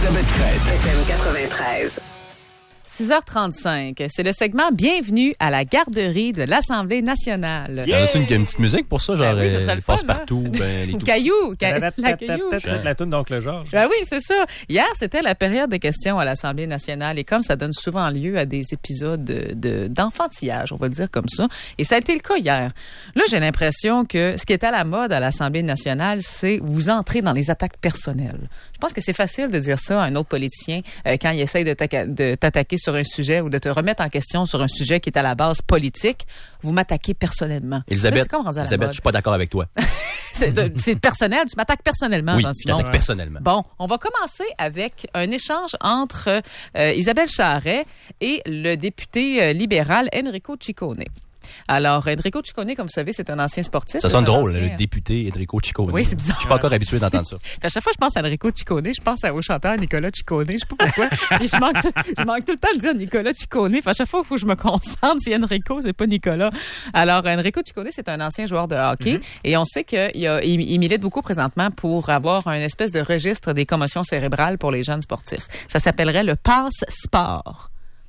Elisabeth Crête. FM 93. 6h35, c'est le segment Bienvenue à la garderie de l'Assemblée nationale. Yeah! T'as une petite musique pour ça, genre oui, ça serait le fun, passe-partout, les ou tout Caillou, La Caillou. la toune d'Oncle Georges. Ben oui, c'est ça. Hier, c'était la période des questions à l'Assemblée nationale et comme ça donne souvent lieu à des épisodes d'enfantillage, on va le dire comme ça, et ça a été le cas hier. Là, j'ai l'impression que ce qui est à la mode à l'Assemblée nationale, c'est vous entrez dans les attaques personnelles. Je pense que c'est facile de dire ça à un autre politicien quand il essaye de t'attaquer sur un sujet ou de te remettre en question sur un sujet qui est à la base politique. Vous m'attaquez personnellement. Elisabeth, je suis pas d'accord avec toi. C'est personnel. Tu m'attaques personnellement, oui, Jean-Simon. je t'attaque personnellement. Bon, on va commencer avec un échange entre Isabelle Charest et le député libéral Enrico Ciccone. Alors, Enrico Ciccone, comme vous savez, c'est un ancien sportif. Ça sonne drôle, le député Enrico Ciccone. Oui, c'est bizarre. Je suis pas encore habitué d'entendre ça. À chaque fois que je pense à Enrico Ciccone, je pense au chanteur Nicolas Ciccone. Je sais pas pourquoi. Et je manque tout le temps de dire Nicolas Ciccone. À chaque fois, il faut que je me concentre. Si Enrico, c'est pas Nicolas. Alors, Enrico Ciccone, c'est un ancien joueur de hockey. Et on sait qu'il milite beaucoup présentement pour avoir un espèce de registre des commotions cérébrales pour les jeunes sportifs. Ça s'apellerait le Passe-Sport.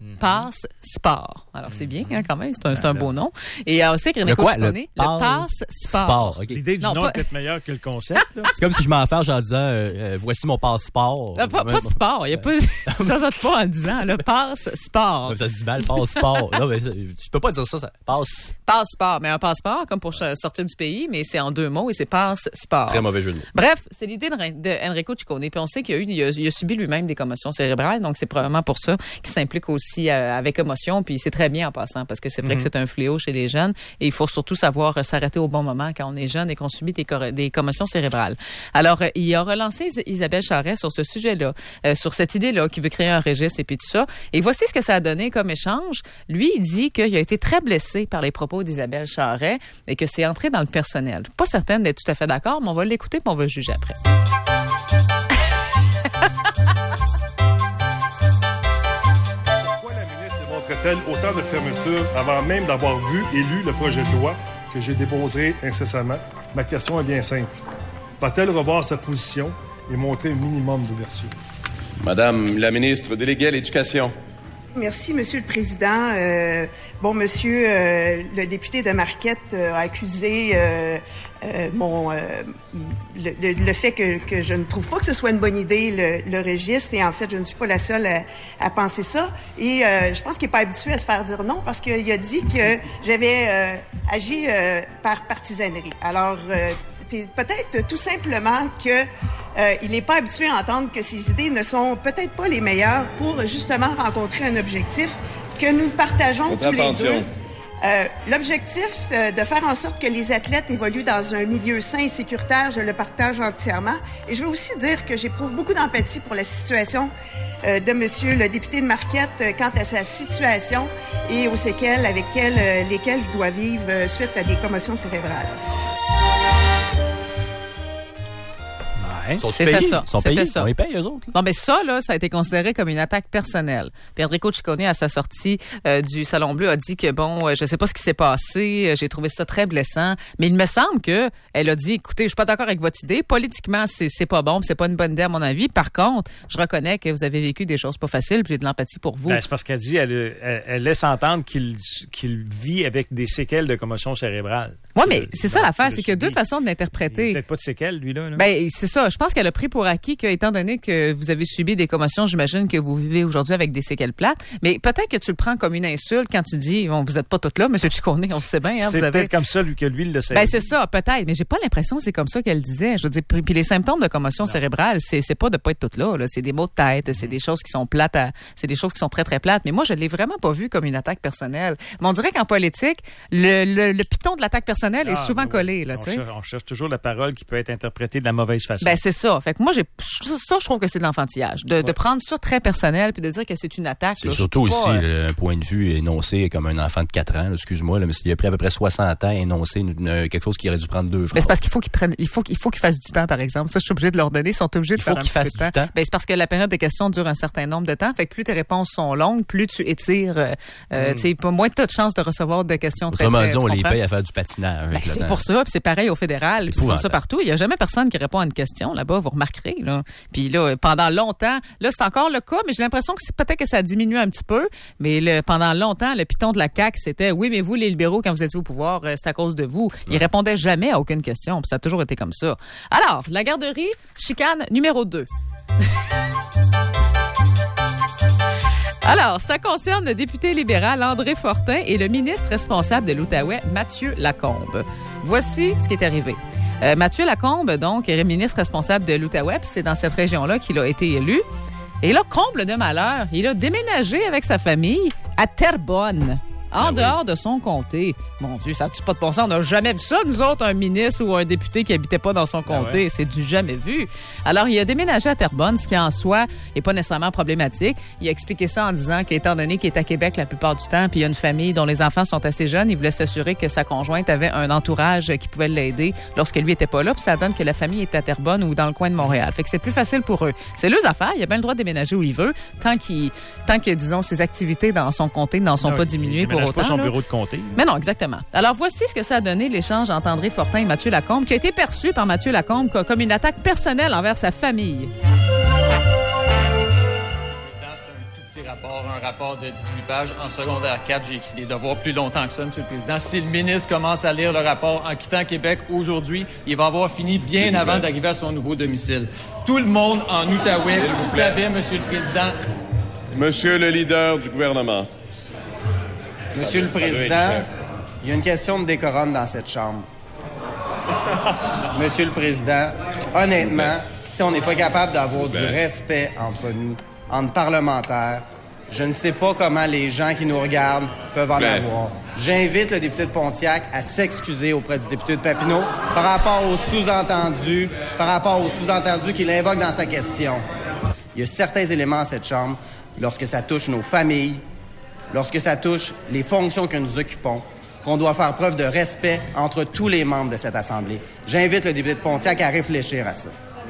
Passe-Sport. Alors, c'est bien, hein, quand même. C'est un beau nom. Et on sait que Enrico Ciccone, le Passe-Sport. Okay. L'idée du nom est peut-être meilleure que le concept. C'est comme si je m'enferme en disant voici mon passeport. Pas de sport. Il y a pas, ça saute pas en disant le Passe-Sport. Ça se dit mal, passeport. Non, mais tu peux pas dire ça passe. Passe-sport. Mais un passeport, comme pour sortir du pays, mais c'est en deux mots et c'est Passe-Sport. Très mauvais jeu de mots. Bref, c'est l'idée de Enrico Ciccone. Puis on sait qu'il a subi lui-même des commotions cérébrales. Donc, c'est probablement pour ça qu'il s'implique aussi avec émotion, puis c'est très bien en passant, parce que c'est vrai que c'est un fléau chez les jeunes, et il faut surtout savoir s'arrêter au bon moment quand on est jeune et qu'on subit des commotions cérébrales. Alors, il a relancé Isabelle Charest sur ce sujet-là, sur cette idée-là, qui veut créer un registre et puis tout ça. Et voici ce que ça a donné comme échange. Lui, il dit qu'il a été très blessé par les propos d'Isabelle Charest et que c'est entré dans le personnel. Pas certaine d'être tout à fait d'accord, mais on va l'écouter puis on va juger après. Autant de fermeture avant même d'avoir vu et lu le projet de loi que j'ai déposé incessamment. Ma question est bien simple. Va-t-elle revoir sa position et montrer un minimum d'ouverture? Madame la ministre déléguée à l'Éducation. Merci, Monsieur le Président. Monsieur le député de Marquette a accusé le fait que je ne trouve pas que ce soit une bonne idée, le registre, et en fait, je ne suis pas la seule à penser ça. Et je pense qu'il n'est pas habitué à se faire dire non, parce qu'il a dit que j'avais agi par partisanerie. Alors, c'est peut-être tout simplement que il n'est pas habitué à entendre que ses idées ne sont peut-être pas les meilleures pour justement rencontrer un objectif que nous partageons tous les deux. L'objectif de faire en sorte que les athlètes évoluent dans un milieu sain et sécuritaire, je le partage entièrement. Et je veux aussi dire que j'éprouve beaucoup d'empathie pour la situation de monsieur le député de Marquette quant à sa situation et aux séquelles lesquelles il doit vivre suite à des commotions cérébrales. C'était ça. Ils sont payés. On les paye, eux autres. Non, mais ça, là, ça a été considéré comme une attaque personnelle. Puis Enrico Ciccone, à sa sortie du Salon Bleu, a dit que, je sais pas ce qui s'est passé, j'ai trouvé ça très blessant, mais il me semble que elle a dit, écoutez, je suis pas d'accord avec votre idée, politiquement, c'est pas bon, c'est pas une bonne idée à mon avis. Par contre, je reconnais que vous avez vécu des choses pas faciles, puis j'ai de l'empathie pour vous. C'est parce qu'elle dit, elle laisse entendre qu'il vit avec des séquelles de commotion cérébrale. Oui, mais c'est ça l'affaire, c'est qu'il y a deux façons de l'interpréter. Peut-être pas de séquelles, lui-là. C'est ça. Je pense qu'elle a pris pour acquis que, étant donné que vous avez subi des commotions, j'imagine que vous vivez aujourd'hui avec des séquelles plates. Mais peut-être que tu le prends comme une insulte quand tu dis, vous n'êtes pas toutes là, M. Ciccone, on le sait bien. Hein, c'est peut-être comme ça que lui, il le sait. C'est ça, peut-être. Mais j'ai pas l'impression que c'est comme ça qu'elle disait. Je veux dire, puis les symptômes de commotion cérébrale, c'est pas de pas être toutes là. C'est des maux de tête, c'est des choses qui sont plates, c'est des choses qui sont très, très plates. Mais moi, je l'ai vraiment pas vu comme une attaque personnelle. Mais on dirait qu'en politique, le piton de l'attaque personnelle est souvent collé. Là, on cherche toujours la parole qui peut être interprétée de la mauvaise façon. C'est ça. Fait que moi, je trouve que c'est de l'enfantillage. De prendre ça très personnel puis de dire que c'est une attaque. C'est surtout aussi un point de vue énoncé comme un enfant de 4 ans. Là, excuse-moi, mais il a pris à peu près 60 ans à énoncer quelque chose qui aurait dû prendre 2 phrases. Mais c'est parce qu'il faut qu'il fasse du temps, par exemple. Ça, je suis obligé de leur donner. Ils sont obligés de faire un petit peu de temps. C'est parce que la période de questions dure un certain nombre de temps. Fait que plus tes réponses sont longues, plus tu étires, moins tu as de chances de recevoir des questions très Autrement dit, on les paye à faire du patinage. page. Ben, c'est pour ça, puis c'est pareil au fédéral, puis c'est comme ça partout. Il n'y a jamais personne qui répond à une question là-bas, vous remarquerez. Là. Puis là, pendant longtemps, là, c'est encore le cas, mais j'ai l'impression que peut-être que ça a diminué un petit peu, mais pendant longtemps, le piton de la CAQ, c'était « Oui, mais vous, les libéraux, quand vous étiez au pouvoir, c'est à cause de vous. » Ils répondaient jamais à aucune question, puis ça a toujours été comme ça. Alors, la garderie, chicane numéro 2. Alors, ça concerne le député libéral André Fortin et le ministre responsable de l'Outaouais, Mathieu Lacombe. Voici ce qui est arrivé. Mathieu Lacombe, donc, est ministre responsable de l'Outaouais, puis c'est dans cette région-là qu'il a été élu. Et là, comble de malheur, il a déménagé avec sa famille à Terrebonne, en dehors de son comté. Mon Dieu, ça n'a pas de bon sens. On n'a jamais vu ça, nous autres, un ministre ou un député qui habitait pas dans son comté. Ouais. C'est du jamais vu. Alors, il a déménagé à Terrebonne, ce qui en soi n'est pas nécessairement problématique. Il a expliqué ça en disant qu'étant donné qu'il est à Québec la plupart du temps, puis il y a une famille dont les enfants sont assez jeunes, il voulait s'assurer que sa conjointe avait un entourage qui pouvait l'aider lorsque lui était pas là. Puis ça donne que la famille est à Terrebonne ou dans le coin de Montréal. Fait que c'est plus facile pour eux. C'est leurs affaires. Il a bien le droit de déménager où il veut, tant que disons, ses activités dans son comté n'en sont pas diminuées pour autant. Pas son bureau de comté. Mais non, exactement. Alors, voici ce que ça a donné, l'échange entre André Fortin et Mathieu Lacombe, qui a été perçu par Mathieu Lacombe comme une attaque personnelle envers sa famille. Un rapport de 18 pages. En secondaire 4, j'ai écrit des devoirs plus longtemps que ça, M. le Président. Si le ministre commence à lire le rapport en quittant Québec aujourd'hui, il va avoir fini bien avant d'arriver à son nouveau domicile. Tout le monde en Outaouais savait, M. le Président. Monsieur le leader du gouvernement. Monsieur le Président, il y a une question de décorum dans cette Chambre. Monsieur le Président, honnêtement, si on n'est pas capable d'avoir du respect entre nous, entre parlementaires, je ne sais pas comment les gens qui nous regardent peuvent en avoir. J'invite le député de Pontiac à s'excuser auprès du député de Papineau par rapport aux sous-entendus qu'il invoque dans sa question. Il y a certains éléments à cette Chambre, lorsque ça touche nos familles, lorsque ça touche les fonctions que nous occupons, qu'on doit faire preuve de respect entre tous les membres de cette Assemblée. J'invite le député de Pontiac à réfléchir à ça.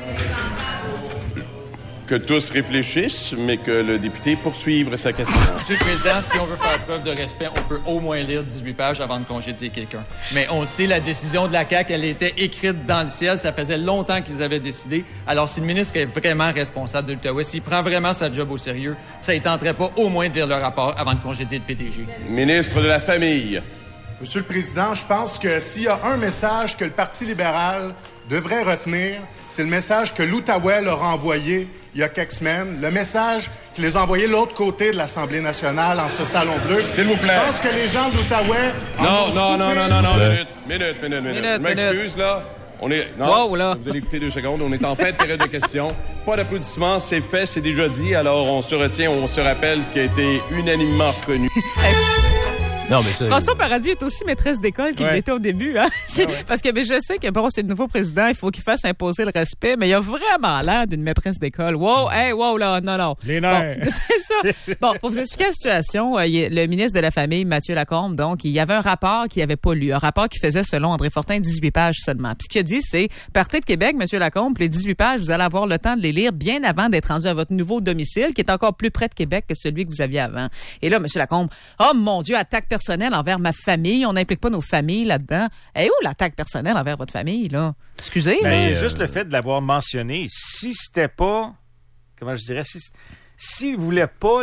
Que tous réfléchissent, mais que le député poursuive sa question. Monsieur le Président, si on veut faire preuve de respect, on peut au moins lire 18 pages avant de congédier quelqu'un. Mais on sait, la décision de la CAQ, elle était écrite dans le ciel. Ça faisait longtemps qu'ils avaient décidé. Alors, si le ministre est vraiment responsable de l'Outaouais, s'il prend vraiment sa job au sérieux, ça ne tenterait pas au moins de lire le rapport avant de congédier le PDG. Ministre de la Famille. Monsieur le Président, je pense que s'il y a un message que le Parti libéral devrait retenir, c'est le message que l'Outaouais leur a envoyé il y a quelques semaines, le message qu'il les a envoyé de l'autre côté de l'Assemblée nationale, en ce salon bleu. S'il vous plaît. Je pense que les gens de l'Outaouais... Non. Minute. Je m'excuse, là. On est... Non, wow, là. Vous allez écouter 2 secondes. On est en fin de période de questions. Pas d'applaudissements, c'est fait, c'est déjà dit. Alors, on se retient, on se rappelle ce qui a été unanimement reconnu. Non, mais ça... François Paradis est aussi maîtresse d'école qu'il l'était au début. Hein? Parce que je sais que bon, c'est le nouveau président, il faut qu'il fasse imposer le respect, mais il a vraiment l'air d'une maîtresse d'école. Wow, là, non. Les nerfs. Bon, c'est ça. Bon, pour vous expliquer la situation, le ministre de la Famille, Mathieu Lacombe, donc, il y avait un rapport qu'il n'avait pas lu. Un rapport qui faisait, selon André Fortin, 18 pages seulement. Puis ce qu'il a dit, c'est, partez de Québec, Monsieur Lacombe, les 18 pages, vous allez avoir le temps de les lire bien avant d'être rendu à votre nouveau domicile, qui est encore plus près de Québec que celui que vous aviez avant. Et là, Monsieur Lacombe, oh mon Dieu, attaque personnelle envers ma famille. On n'implique pas nos familles là-dedans. Et où l'attaque personnelle envers votre famille, là? Excusez. C'est juste le fait de l'avoir mentionné. Si c'était pas... Comment je dirais? S'il voulait pas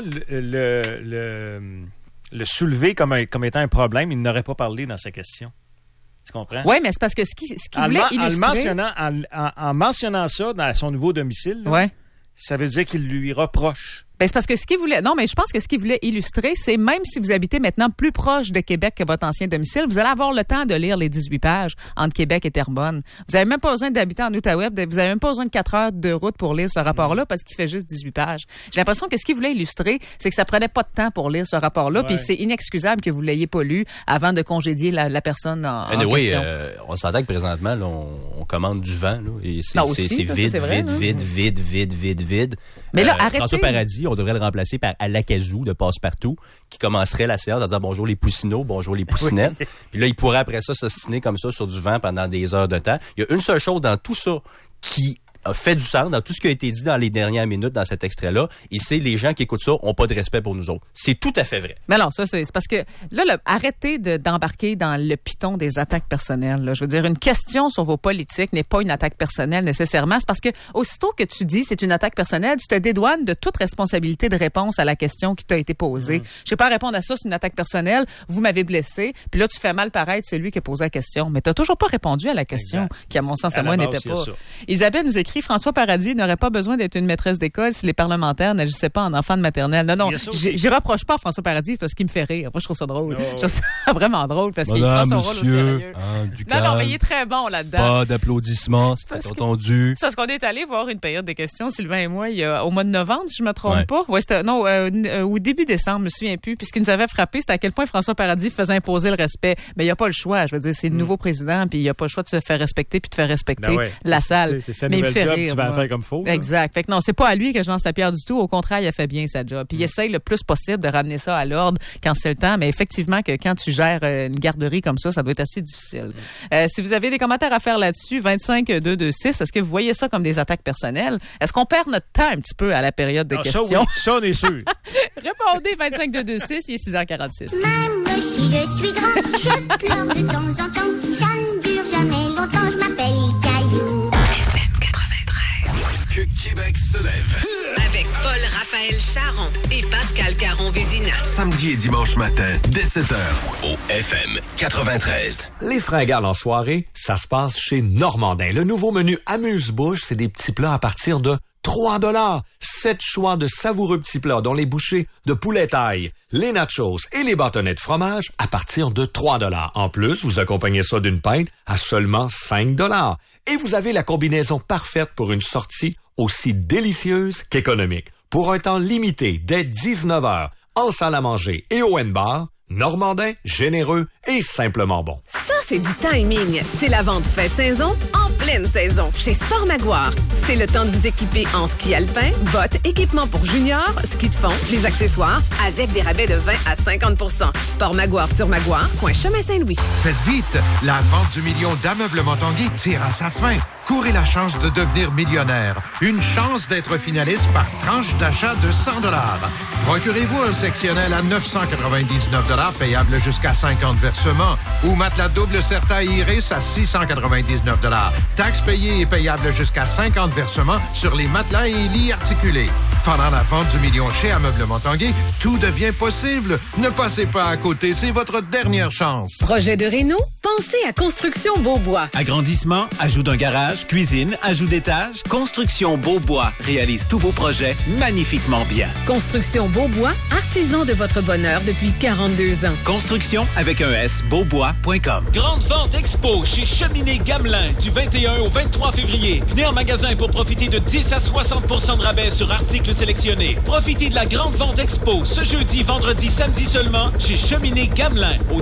le soulever comme étant un problème, il n'aurait pas parlé dans sa question. Tu comprends? Oui, mais c'est parce que ce qu'il voulait illustrer... En mentionnant ça dans son nouveau domicile, là, ça veut dire qu'il lui reproche. Ben, c'est parce que ce qu'il voulait... Non, mais je pense que ce qu'il voulait illustrer, c'est même si vous habitez maintenant plus proche de Québec que votre ancien domicile, vous allez avoir le temps de lire les 18 pages entre Québec et Terrebonne. Vous n'avez même pas besoin d'habiter en Outaouais. Vous n'avez même pas besoin de 4 heures de route pour lire ce rapport-là parce qu'il fait juste 18 pages. J'ai l'impression que ce qu'il voulait illustrer, c'est que ça prenait pas de temps pour lire ce rapport-là, puis c'est inexcusable que vous l'ayez pas lu avant de congédier la personne en question. On s'entend que présentement, là, on commande du vent, là, et c'est vide. Mais là, arrêtez. François Paradis, on devrait le remplacer par Alakazou de Passe-Partout, qui commencerait la séance à dire bonjour les poussinots, bonjour les poussinettes. Puis là, il pourrait après ça s'ostiner comme ça sur du vent pendant des heures de temps. Il y a une seule chose dans tout ça qui fait du sens dans tout ce qui a été dit dans les dernières minutes dans cet extrait-là. Et c'est les gens qui écoutent ça ont pas de respect pour nous autres. C'est tout à fait vrai. Mais alors, ça, c'est parce que là, arrêtez d'embarquer dans le piton des attaques personnelles. Là. Je veux dire, une question sur vos politiques n'est pas une attaque personnelle nécessairement. C'est parce que aussitôt que tu dis c'est une attaque personnelle, tu te dédouanes de toute responsabilité de réponse à la question qui t'a été posée. Je sais pas répondre à ça, c'est une attaque personnelle. Vous m'avez blessé, puis là, tu fais mal paraître celui qui a posé la question. Mais t'as toujours pas répondu à la question, qui, à mon sens, à moi, n'était pas. Isabelle nous écrit, François Paradis n'aurait pas besoin d'être une maîtresse d'école si les parlementaires n'agissaient pas en enfants de maternelle. Non, j'y reproche pas à François Paradis parce qu'il me fait rire. Moi, je trouve ça drôle. Je trouve ça vraiment drôle parce qu'il prend son rôle au sérieux. Non, mais il est très bon là-dedans. Pas d'applaudissements, c'est entendu. C'est parce qu'on est allé voir une période des questions, Sylvain et moi, au mois de novembre, si je me trompe pas. Ouais, c'était, au début décembre, je me souviens plus. Puis ce qui nous avait frappé, c'était à quel point François Paradis faisait imposer le respect. Mais il n'y a pas le choix. Je veux dire, c'est le nouveau président, puis il n'y a pas le choix de se faire respecter puis de faire respecter la salle. C'est sa mais nouvelle il fait job, rire. Tu vas la faire comme faut. Exact. Fait que non, c'est pas à lui que je lance la pierre du tout. Au contraire, il a fait bien sa job. Puis il essaye le plus possible de ramener ça à l'ordre quand c'est le temps. Mais effectivement, que quand tu gères une garderie comme ça doit être assez difficile. Si vous avez des commentaires à faire là-dessus, 25-226, est-ce que vous voyez ça comme des attaques personnelles? Est-ce qu'on perd notre temps un petit peu à la période de questions? Ça, oui, ça, on est sûr. Répondez 25-226, il est 6h46. Même si je suis grand, je pleure de temps en temps. Ça ne dure jamais longtemps, je m'appelle Caillou. FM 93. Que Québec se lève. Avec Paul-Raphaël Charon et Pascal Caron-Vézina. Samedi et dimanche matin, dès 7h, au FM 93. Les fringales en soirée, ça se passe chez Normandin. Le nouveau menu Amuse-bouche, c'est des petits plats à partir de 3$. 7 choix de savoureux petits plats, dont les bouchées de poulet taille, les nachos et les bâtonnets de fromage à partir de 3$. En plus, vous accompagnez ça d'une pinte à seulement 5$. Et vous avez la combinaison parfaite pour une sortie aussi délicieuse qu'économique. Pour un temps limité, dès 19h, en salle à manger et au N-Bar, Normandin, généreux et simplement bon. Ça, c'est du timing. C'est la vente fin de saison en pleine saison chez Sport Maguire. C'est le temps de vous équiper en ski alpin, bottes, équipements pour juniors, ski de fond, les accessoires, avec des rabais de 20 à 50%. Sport Maguire sur Maguire, coin Chemin Saint-Louis. Faites vite, la vente du million d'Ameublement Tanguay tire à sa fin. Courez la chance de devenir millionnaire. Une chance d'être finaliste par tranche d'achat de 100$. Procurez-vous un sectionnel à 999$, payable jusqu'à 50 versements, ou matelas double Certa Iris à 699$. Taxes payées et payables jusqu'à 50 versements sur les matelas et lits articulés. Pendant la vente du million chez Ameublement Tanguay, tout devient possible. Ne passez pas à côté, c'est votre dernière chance. Projet de réno? Pensez à Construction Beaubois. Agrandissement, ajout d'un garage, cuisine, ajout d'étage, Construction Beaubois réalise tous vos projets magnifiquement bien. Construction Beaubois, artisan de votre bonheur depuis 42 ans. Construction avec un S, beaubois.com. Grande vente expo chez Cheminée Gamelin du 21 au 23 février. Venez en magasin pour profiter de 10 à 60% de rabais sur articles sélectionnés. Profitez de la grande vente expo ce jeudi, vendredi, samedi seulement chez Cheminée Gamelin au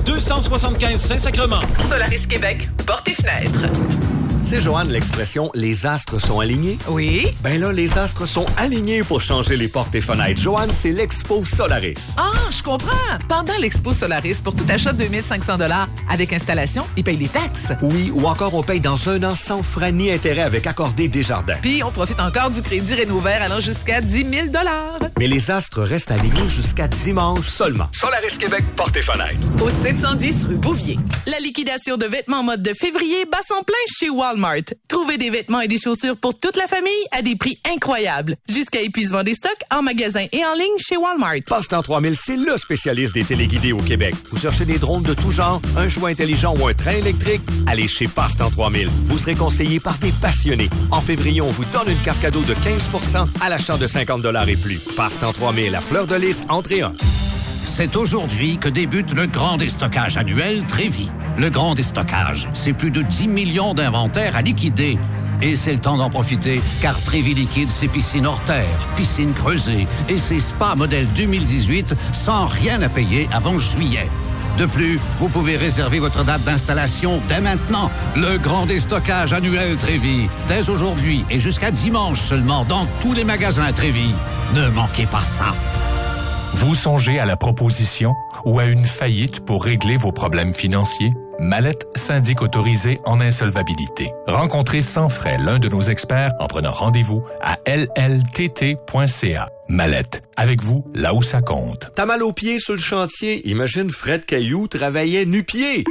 275 Saint-Sacrement. Solaris Québec, portes et fenêtres. C'est Joanne, l'expression « les astres sont alignés ». Oui. Ben là, les astres sont alignés pour changer les portes et fenêtres. Joanne, c'est l'Expo Solaris. Ah, je comprends. Pendant l'Expo Solaris, pour tout achat de 2500$ avec installation, ils payent les taxes. Oui, ou encore on paye dans 1 an sans frais ni intérêt avec Accordé Desjardins. Puis on profite encore du crédit Rénouvert allant jusqu'à 10 000$. Mais les astres restent alignés jusqu'à dimanche seulement. Solaris Québec, portes et fenêtres. Au 710 rue Bouvier. La liquidation de vêtements mode de février bat son plein chez Walmart. Trouvez des vêtements et des chaussures pour toute la famille à des prix incroyables. Jusqu'à épuisement des stocks en magasin et en ligne chez Walmart. Passe-temps 3000, c'est le spécialiste des téléguidés au Québec. Vous cherchez des drones de tout genre, un jouet intelligent ou un train électrique? Allez chez Passe-temps 3000. Vous serez conseillé par des passionnés. En février, on vous donne une carte cadeau de 15% à l'achat de 50$ et plus. Passe-temps 3000 à Fleur de Lys, entrée 1. C'est aujourd'hui que débute le grand déstockage annuel Trévis. Le grand déstockage, c'est plus de 10 millions d'inventaires à liquider. Et c'est le temps d'en profiter, car Trévis liquide ses piscines hors terre, piscines creusées et ses spas modèle 2018 sans rien à payer avant juillet. De plus, vous pouvez réserver votre date d'installation dès maintenant. Le grand déstockage annuel Trévis, dès aujourd'hui et jusqu'à dimanche seulement dans tous les magasins Trévis. Ne manquez pas ça. Vous songez à la proposition ou à une faillite pour régler vos problèmes financiers? Mallette, syndic autorisé en insolvabilité. Rencontrez sans frais l'un de nos experts en prenant rendez-vous à lltt.ca. Mallette, avec vous, là où ça compte. T'as mal aux pieds sur le chantier? Imagine Fred Caillou travaillait nu-pied.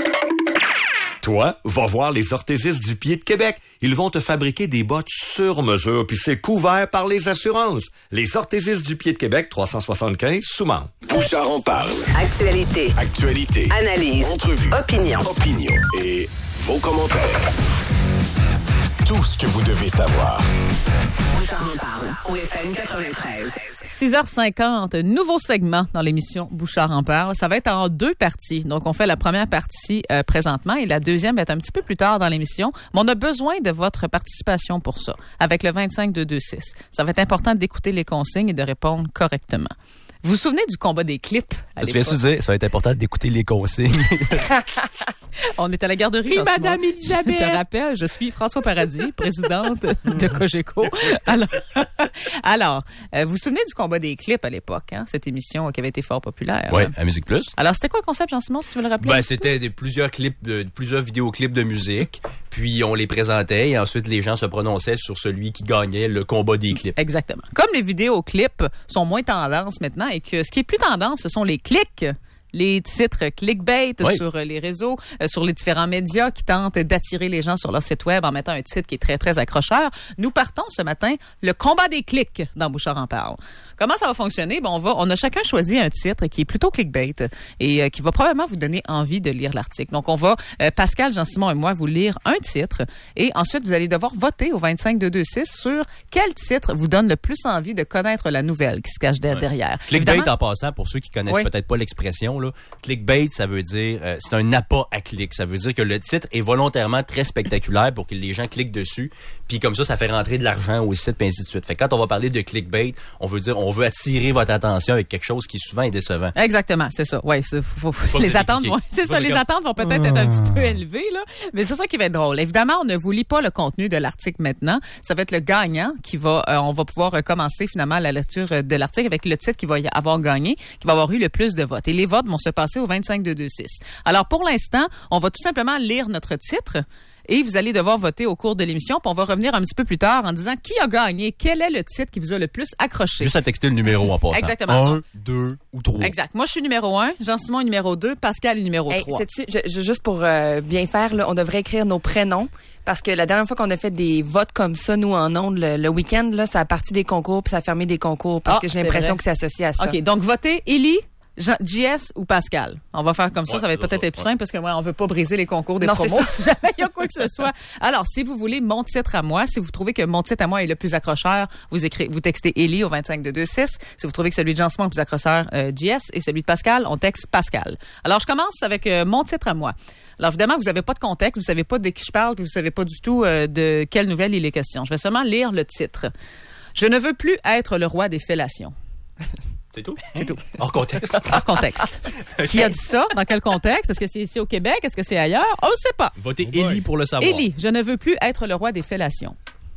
Toi, va voir les orthésistes du pied de Québec. Ils vont te fabriquer des bottes sur mesure, puis c'est couvert par les assurances. Les orthésistes du pied de Québec, 375, Souman. Bouchard en parle. Actualité. Analyse. Entrevue. Opinion. Et vos commentaires. Tout ce que vous devez savoir. Bouchard en parle. Au FM 93. 6h50, nouveau segment dans l'émission Bouchard en parle. Ça va être en 2 parties. Donc, on fait la première partie présentement et la deuxième va être un petit peu plus tard dans l'émission. Mais on a besoin de votre participation pour ça, avec le 25-226. Ça va être important d'écouter les consignes et de répondre correctement. Vous vous souvenez du combat des clips à l'époque? Ça va être important d'écouter les consignes. On est à la garderie. Oui, Madame Elisabeth. Je te rappelle, je suis François Paradis, présidente de Cogeco. Alors, vous vous souvenez du combat des clips à l'époque, hein? Cette émission qui avait été fort populaire. Oui, hein? à Musique Plus. Alors, c'était quoi le concept, Jean-Simon, si tu veux le rappeler? Ben, c'était plusieurs vidéoclips de musique, puis on les présentait et ensuite les gens se prononçaient sur celui qui gagnait le combat des clips. Exactement. Comme les vidéoclips sont moins tendance maintenant et que ce qui est plus tendance, ce sont les clics. Les titres clickbait sur les réseaux, sur les différents médias qui tentent d'attirer les gens sur leur site web en mettant un titre qui est très, très accrocheur. Nous partons ce matin le combat des clics dans Bouchard en parle. Comment ça va fonctionner? Ben, on a chacun choisi un titre qui est plutôt clickbait et qui va probablement vous donner envie de lire l'article. Donc, on va, Pascal, Jean-Simon et moi, vous lire un titre et ensuite, vous allez devoir voter au 25-226 sur quel titre vous donne le plus envie de connaître la nouvelle qui se cache derrière. Clickbait, évidemment, en passant, pour ceux qui connaissent peut-être pas l'expression, là, clickbait, ça veut dire, c'est un appât à clic. Ça veut dire que le titre est volontairement très spectaculaire pour que les gens cliquent dessus. Puis comme ça fait rentrer de l'argent au site, puis ainsi de suite. Fait que quand on va parler de clickbait, on veut attirer votre attention avec quelque chose qui souvent est décevant. Exactement, c'est ça. Ouais, les attentes vont, c'est ça, les attentes vont peut-être être un petit peu élevées, là. Mais c'est ça qui va être drôle. Évidemment, on ne vous lit pas le contenu de l'article maintenant. Ça va être le gagnant qui va, on va pouvoir commencer finalement la lecture de l'article avec le titre qui va avoir gagné, qui va avoir eu le plus de votes. Et les votes vont se passer au 25-226. Alors, pour l'instant, on va tout simplement lire notre titre et vous allez devoir voter au cours de l'émission. Puis on va revenir un petit peu plus tard en disant qui a gagné, quel est le titre qui vous a le plus accroché. Juste à texter le numéro en passant. Exactement. 1, 2 ou 3. Exact. Moi, je suis numéro 1, Jean-Simon est numéro 2, Pascal est numéro 3. Juste pour bien faire, là, on devrait écrire nos prénoms. Parce que la dernière fois qu'on a fait des votes comme ça, nous, en ondes, le week-end, là, ça a parti des concours puis ça a fermé des concours parce que j'ai l'impression que c'est associé à ça. OK, donc votez Élie, JS ou Pascal. On va faire comme ça, ça va peut-être être plus simple parce que moi, on veut pas briser les concours des promos si jamais il y a quoi que ce soit. Alors, si vous voulez mon titre à moi, si vous trouvez que mon titre à moi est le plus accrocheur, vous textez Élie au 25-226. Si vous trouvez que celui de Jean-Simon est le plus accrocheur, JS, et celui de Pascal, on texte Pascal. Alors, je commence avec mon titre à moi. Alors, évidemment, vous n'avez pas de contexte, vous savez pas de qui je parle, puis vous savez pas du tout de quelle nouvelle il est question. Je vais seulement lire le titre. Je ne veux plus être le roi des fellations. C'est tout? C'est tout. Hors contexte? Hors contexte. Qui a dit ça? Dans quel contexte? Est-ce que c'est ici au Québec? Est-ce que c'est ailleurs? On ne sait pas. Votez Élie pour le savoir. Élie, je ne veux plus être le roi des fellations.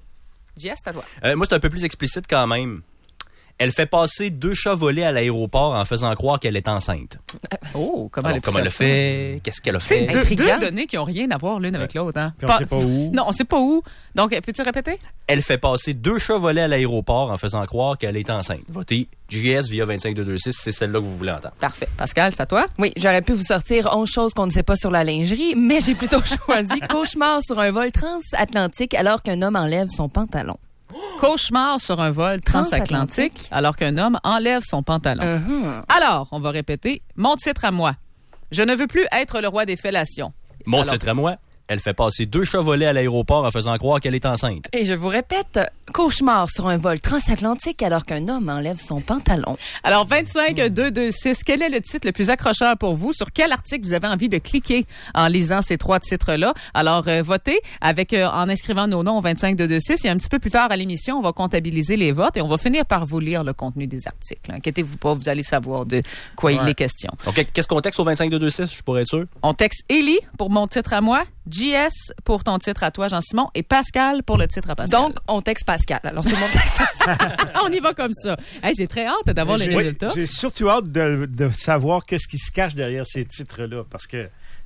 JS, c'est à toi. Moi, c'est un peu plus explicite quand même. Elle fait passer 2 chats volés à l'aéroport en faisant croire qu'elle est enceinte. Oh, comment elle a fait? Qu'est-ce qu'elle a fait? C'est deux données qui n'ont rien à voir l'une avec l'autre. Hein? Puis on ne sait pas où. Non, on ne sait pas où. Donc, peux-tu répéter? Elle fait passer 2 chats volés à l'aéroport en faisant croire qu'elle est enceinte. Votez JS via 25-226, c'est celle-là que vous voulez entendre. Parfait. Pascal, c'est à toi? Oui, j'aurais pu vous sortir 11 choses qu'on ne sait pas sur la lingerie, mais j'ai plutôt choisi cauchemar sur un vol transatlantique alors qu'un homme enlève son pantalon. Cauchemar sur un vol transatlantique alors qu'un homme enlève son pantalon. Alors, on va répéter. Mon titre à moi. Je ne veux plus être le roi des fellations. Mon titre à moi. Elle fait passer 2 chats volés à l'aéroport en faisant croire qu'elle est enceinte. Et je vous répète, cauchemar sur un vol transatlantique alors qu'un homme enlève son pantalon. Alors, 25-226, quel est le titre le plus accrocheur pour vous? Sur quel article vous avez envie de cliquer en lisant ces 3 titres-là? Alors, votez en inscrivant nos noms au 25-226. Et un petit peu plus tard à l'émission, on va comptabiliser les votes et on va finir par vous lire le contenu des articles. Inquiétez-vous pas, vous allez savoir de quoi il est question. Donc, qu'est-ce qu'on texte au 25-226, je pourrais être sûr? On texte Élie pour mon titre à moi, JS pour ton titre à toi, Jean-Simon, et Pascal pour le titre à Pascal. Donc, on texte Pascal. Alors, tout le monde texte Pascal. On y va comme ça. Hey, j'ai très hâte d'avoir les résultats. J'ai surtout hâte de savoir qu'est-ce qui se cache derrière ces titres-là, parce que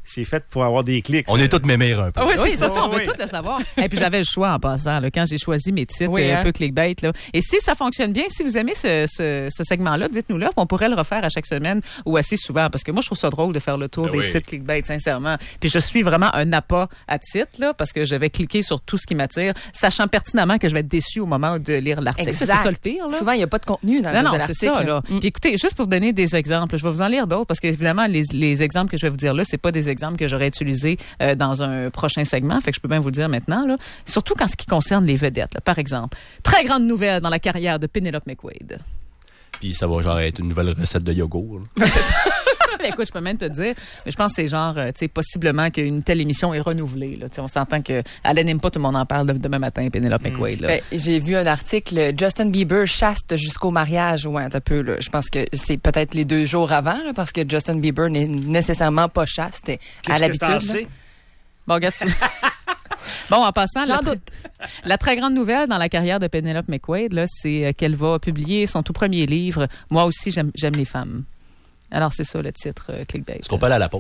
c'est fait pour avoir des clics. On est tous mémères un peu. Oui, c'est ça, on veut tout le savoir. Et puis j'avais le choix en passant, là, quand j'ai choisi mes titres un peu clickbait. Là. Et si ça fonctionne bien, si vous aimez ce segment-là, dites-nous-le, on pourrait le refaire à chaque semaine ou assez souvent, parce que moi, je trouve ça drôle de faire le tour des titres clickbait, sincèrement. Puis je suis vraiment un appât à titre, là, parce que je vais cliquer sur tout ce qui m'attire, sachant pertinemment que je vais être déçu au moment de lire l'article. C'est ça le pire. Là. Souvent, il n'y a pas de contenu dans l'article. C'est ça. Là. Puis écoutez, juste pour vous donner des exemples, je vais vous en lire d'autres, parce qu'évidemment, les exemples que je vais vous dire là, c'est pas des exemples que j'aurais utilisés dans un prochain segment, fait que je peux bien vous le dire maintenant. Là. Surtout en ce qui concerne les vedettes. Là. Par exemple, très grande nouvelle dans la carrière de Penelope McQuaid. Puis ça va genre être une nouvelle recette de yogourt. Écoute, je peux même te dire, mais je pense que c'est genre, tu sais, possiblement qu'une telle émission est renouvelée. Là. On s'entend qu'elle n'anime pas, tout le monde en parle demain matin, Penelope McQuaid. Là. J'ai vu un article, Justin Bieber chaste jusqu'au mariage. Ouais, un peu. Là. Je pense que c'est peut-être les 2 jours avant, là, parce que Justin Bieber n'est nécessairement pas chaste à l'habitude. Bon, regarde ça. Bon, en passant, la très grande nouvelle dans la carrière de Penelope McQuaid, là, c'est qu'elle va publier son tout premier livre. Moi aussi, j'aime les femmes. Alors, c'est ça le titre clickbait. Est-ce qu'on peut aller à la pause?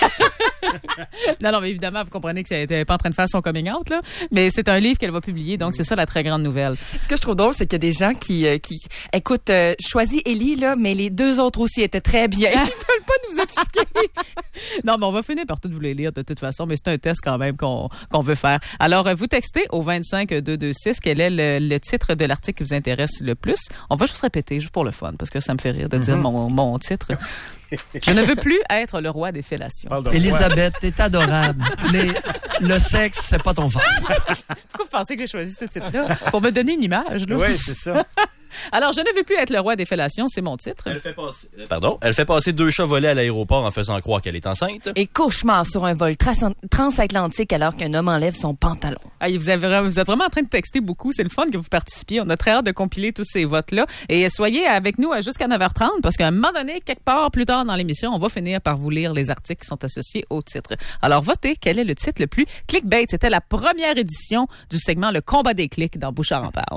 Non, mais évidemment, vous comprenez que elle n'était pas en train de faire son coming out, là. Mais c'est un livre qu'elle va publier, donc c'est ça la très grande nouvelle. Ce que je trouve drôle, c'est qu'il y a des gens qui écoute, choisis Ellie, là, mais les 2 autres aussi étaient très bien. Ils veulent pas nous offusquer. Non, mais on va finir par toutes vous les lire de toute façon, mais c'est un test quand même qu'on veut faire. Alors, vous textez au 25226 quel est le titre de l'article qui vous intéresse le plus. On va juste répéter, juste pour le fun, parce que ça me fait rire de dire mon titre. Je ne veux plus être le roi des fellations. Elisabeth, t'es adorable. Mais le sexe, c'est pas ton fort. Pourquoi vous pensez que j'ai choisi ce titre-là? Pour me donner une image, là. Oui, c'est ça. Alors, je ne veux plus être le roi des fellations, c'est mon titre. Elle fait passer 2 chats volés à l'aéroport en faisant croire qu'elle est enceinte. Et cauchemar sur un vol transatlantique alors qu'un homme enlève son pantalon. Ah, vous êtes vraiment en train de texter beaucoup. C'est le fun que vous participiez. On a très hâte de compiler tous ces votes-là. Et soyez avec nous jusqu'à 9h30 parce qu'à un moment donné, quelque part plus tard dans l'émission, on va finir par vous lire les articles qui sont associés au titre. Alors, votez. Quel est le titre le plus clickbait? C'était la première édition du segment Le combat des clics dans Bouchard en parle.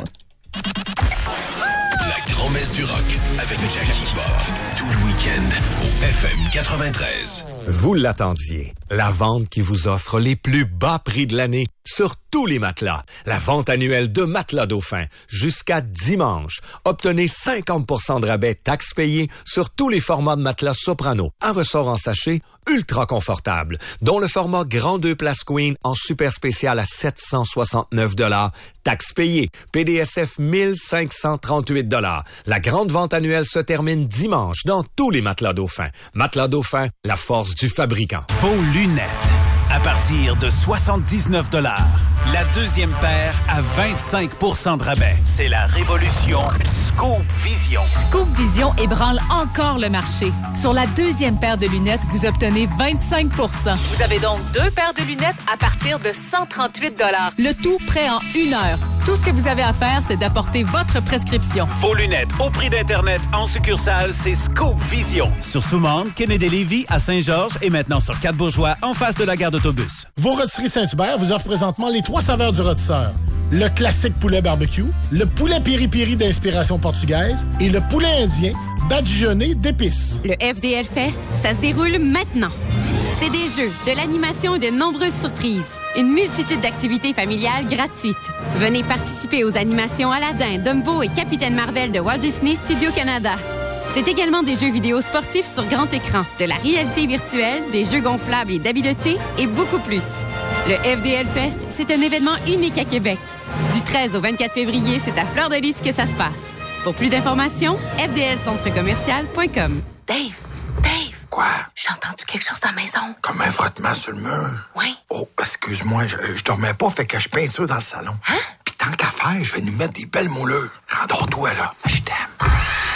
La grand-messe du rock avec Jackie Bord. Tout le week-end au FM 93. Vous l'attendiez. La vente qui vous offre les plus bas prix de l'année sur tous les matelas. La vente annuelle de Matelas Dauphin jusqu'à dimanche. Obtenez 50% de rabais taxes payées sur tous les formats de matelas Soprano. Un ressort en sachet ultra confortable, dont le format Grand 2 Place Queen en super spécial à 769 $, taxes payées. PDSF 1538 $. La grande vente annuelle se termine dimanche dans tous les Matelas Dauphin. Matelas Dauphin, la force du fabricant. Vos lunettes. À partir de 79 $. La deuxième paire à 25% de rabais. C'est la révolution Scoop Vision. Scoop Vision ébranle encore le marché. Sur la deuxième paire de lunettes, vous obtenez 25%. Vous avez donc 2 paires de lunettes à partir de 138 $. Le tout prêt en 1 heure. Tout ce que vous avez à faire, c'est d'apporter votre prescription. Vos lunettes au prix d'Internet en succursale, c'est Scoop Vision. Sur Soumande, Kennedy-Lévis, à Saint-Georges et maintenant sur 4 Bourgeois, en face de la gare d'autobus. Vos rôtisseries Saint-Hubert vous offrent présentement les 3 saveurs du rôtisseur. Le classique poulet barbecue, le poulet piri-piri d'inspiration portugaise et le poulet indien badigeonné d'épices. Le FDL Fest, ça se déroule maintenant. C'est des jeux, de l'animation et de nombreuses surprises. Une multitude d'activités familiales gratuites. Venez participer aux animations Aladdin, Dumbo et Capitaine Marvel de Walt Disney Studio Canada. C'est également des jeux vidéo sportifs sur grand écran, de la réalité virtuelle, des jeux gonflables et d'habileté et beaucoup plus. Le FDL Fest, c'est un événement unique à Québec. Du 13 au 24 février, c'est à Fleur-de-Lys que ça se passe. Pour plus d'informations, fdlcentrecommercial.com. Dave! Quoi? J'ai entendu quelque chose dans la maison. Comme un frottement sur le mur? Oui. Oh, excuse-moi, je dormais pas, fait que je peinture dans le salon. Hein? Puis tant qu'à faire, je vais nous mettre des belles moulures. Rendors-toi, là. Je t'aime.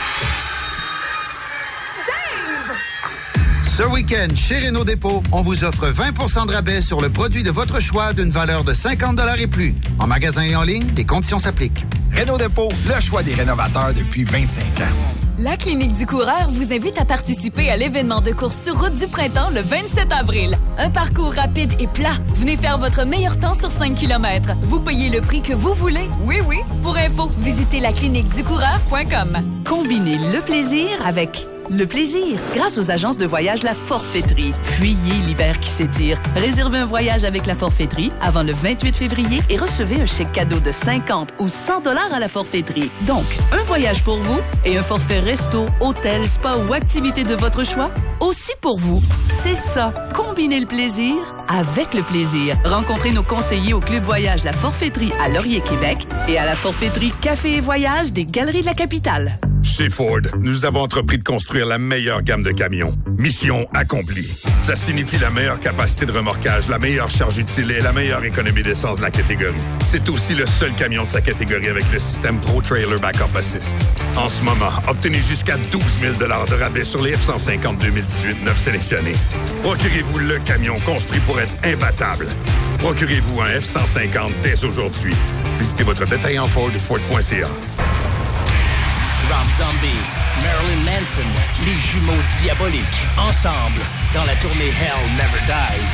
Ce week-end, chez Renault Dépôt, on vous offre 20% de rabais sur le produit de votre choix d'une valeur de 50 $ et plus. En magasin et en ligne, des conditions s'appliquent. Renault Dépôt, le choix des rénovateurs depuis 25 ans. La Clinique du coureur vous invite à participer à l'événement de course sur route du printemps le 27 avril. Un parcours rapide et plat. Venez faire votre meilleur temps sur 5 km. Vous payez le prix que vous voulez. Oui. Pour info, visitez lacliniqueducoureur.com. Combinez le plaisir avec le plaisir. Grâce aux agences de voyage La Forfaiterie. Fuyez l'hiver qui s'étire. Réservez un voyage avec La Forfaiterie avant le 28 février et recevez un chèque cadeau de 50 ou 100 $ à La Forfaiterie. Donc, un voyage pour vous et un forfait resto, hôtel, spa ou activité de votre choix aussi pour vous. C'est ça, combiner le plaisir avec le plaisir. Rencontrez nos conseillers au Club Voyage La Forfaiterie à Laurier, Québec et à La Forfaiterie Café et Voyage des Galeries de la Capitale. Chez Ford, nous avons entrepris de construire la meilleure gamme de camions. Mission accomplie. Ça signifie la meilleure capacité de remorquage, la meilleure charge utile et la meilleure économie d'essence de la catégorie. C'est aussi le seul camion de sa catégorie avec le système Pro Trailer Backup Assist. En ce moment, obtenez jusqu'à 12 000 $ de rabais sur les F-150 2018 neufs sélectionnés. Procurez-vous le camion construit pour être imbattable. Procurez-vous un F-150 dès aujourd'hui. Visitez votre détaillant Ford, Ford.ca. Rob Zombie, Marilyn Manson, les jumeaux diaboliques, ensemble, dans la tournée Hell Never Dies.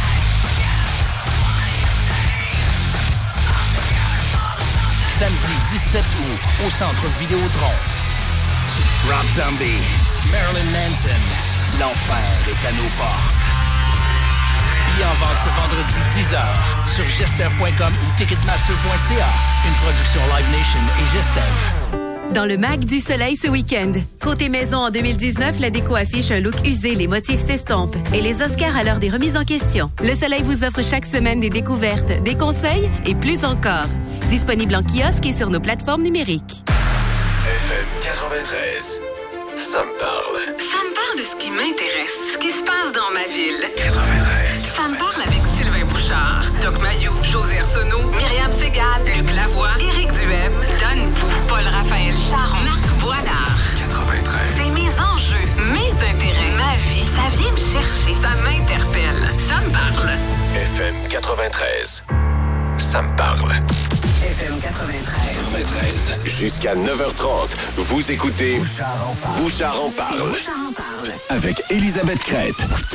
Samedi 17 août, au Centre Vidéotron. Rob Zombie, Marilyn Manson, l'enfer est à nos portes. Il est en vente ce vendredi 10h sur gestev.com ou ticketmaster.ca. Une production Live Nation et Gestev. Dans le Mac du Soleil ce week-end. Côté maison en 2019, la déco affiche un look usé, les motifs s'estompent. Et les Oscars à l'heure des remises en question. Le Soleil vous offre chaque semaine des découvertes, des conseils et plus encore. Disponible en kiosque et sur nos plateformes numériques. FM 93, ça me parle. Ça me parle de ce qui m'intéresse, ce qui se passe dans ma ville. 93. Ça me parle avec Sylvain Bouchard, Doc Mayou, José Arsenault, Myriam Segal, Luc Lavoie, Éric Duhem, Dan Pou, Paul-Raphaël Charon, Marc Boilard. 93. C'est mes enjeux, mes intérêts, ma vie. Ça vient me chercher, ça m'interpelle. Ça me parle. FM 93, ça me parle. FM 93. Jusqu'à 9h30, vous écoutez Bouchard en parle. Avec Elisabeth Crête.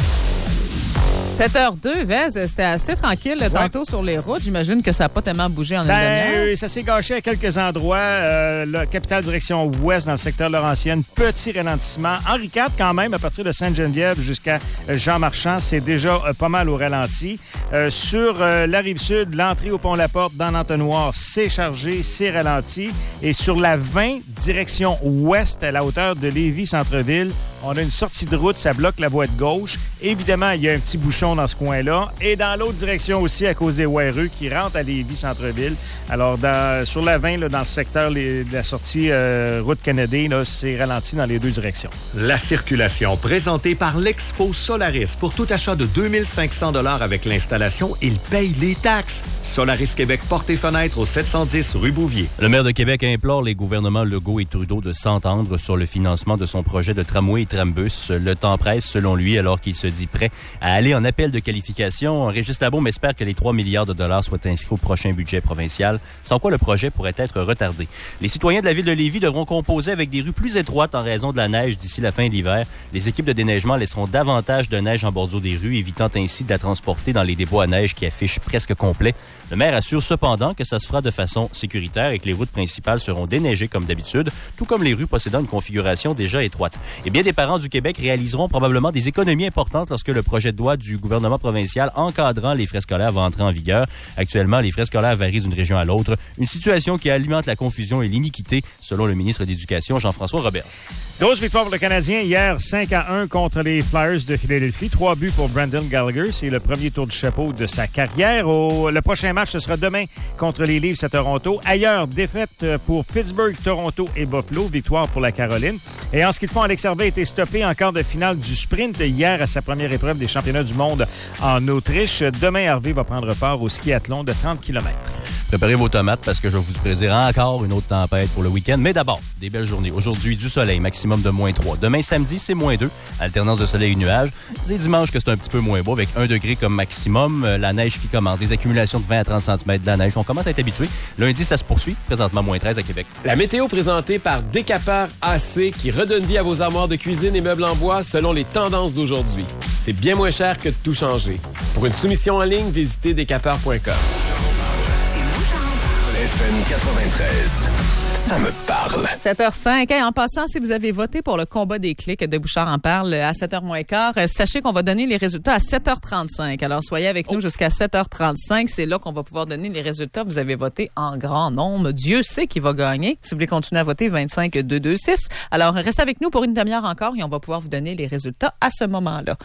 7h02, Vez, c'était assez tranquille tantôt sur les routes. J'imagine que ça n'a pas tellement bougé en une demi-heure. Ça s'est gâché à quelques endroits. La capitale direction ouest dans le secteur Laurentienne, petit ralentissement. Henri IV, quand même, à partir de Sainte-Geneviève jusqu'à Jean-Marchand, c'est déjà pas mal au ralenti. Sur la Rive-Sud, l'entrée au Pont-la-Porte dans l'entonnoir, c'est chargé, c'est ralenti. Et sur la 20, direction ouest, à la hauteur de Lévis-Centreville, on a une sortie de route, ça bloque la voie de gauche. Évidemment, il y a un petit bouchon dans ce coin-là. Et dans l'autre direction aussi, à cause des Waireux qui rentrent à Lévis-Centreville. Alors, sur la 20, là, dans le secteur de la sortie route Kennedy, là, c'est ralenti dans les deux directions. La circulation, présentée par l'Expo Solaris. Pour tout achat de 2500 $ avec l'installation, il paye les taxes. Solaris Québec, porte et fenêtre au 710 rue Bouvier. Le maire de Québec implore les gouvernements Legault et Trudeau de s'entendre sur le financement de son projet de tramway et trambus. Le temps presse, selon lui, alors qu'il se dit prêt à aller en appel de qualification. Régis Labaume espère que les 3 milliards de dollars soient inscrits au prochain budget provincial, sans quoi le projet pourrait être retardé. Les citoyens de la ville de Lévis devront composer avec des rues plus étroites en raison de la neige d'ici la fin de l'hiver. Les équipes de déneigement laisseront davantage de neige en bordure des rues, évitant ainsi de la transporter dans les dépôts à neige qui affichent presque complet. Le maire assure cependant que ça se fera de façon sécuritaire et que les routes principales seront déneigées comme d'habitude, tout comme les rues possédant une configuration déjà étroite. Et bien des parents du Québec réaliseront probablement des économies importantes lorsque le projet de loi du gouvernement provincial encadrant les frais scolaires va entrer en vigueur. Actuellement, les frais scolaires varient d'une région à l'autre, une situation qui alimente la confusion et l'iniquité, selon le ministre de l'Éducation, Jean-François Robert. Grosse victoire pour le Canadien hier, 5-1 contre les Flyers de Philadelphie. 3 buts pour Brandon Gallagher. C'est le premier tour du chapeau de sa carrière. Le prochain match, ce sera demain contre les Leafs à Toronto. Ailleurs, défaite pour Pittsburgh, Toronto et Buffalo. Victoire pour la Caroline. Et en ce qui font, Alex Hervé a été stoppé en quart de finale du sprint hier à sa première épreuve des championnats du monde en Autriche. Demain, Hervé va prendre part au skiathlon de 30 km. Préparez vos tomates parce que je vais vous prédire encore une autre tempête pour le week-end. Mais d'abord, des belles journées. Aujourd'hui, du soleil, maximum de -3. Demain, samedi, c'est -2. Alternance de soleil et nuages. C'est dimanche que c'est un petit peu moins beau avec 1 degré comme maximum. La neige qui commence. Des accumulations de 20 à 30 cm de la neige. On commence à être habitué. Lundi, ça se poursuit. Présentement, -13 à Québec. La météo présentée par Décapeur AC qui redonne vie à vos armoires de cuisine et meubles en bois selon les tendances d'aujourd'hui. C'est bien moins cher que de tout changer. Pour une soumission en ligne, visitez décapeur.com. FM 93, Ça me parle. 7h05. Hey, en passant, si vous avez voté pour le combat des clics de Bouchard en parle à 7h moins quart, sachez qu'on va donner les résultats à 7h35. Alors, soyez avec nous jusqu'à 7h35. C'est là qu'on va pouvoir donner les résultats. Vous avez voté en grand nombre. Dieu sait qui va gagner. Si vous voulez continuer à voter, 25-226. Alors, restez avec nous pour une demi-heure encore et on va pouvoir vous donner les résultats à ce moment-là.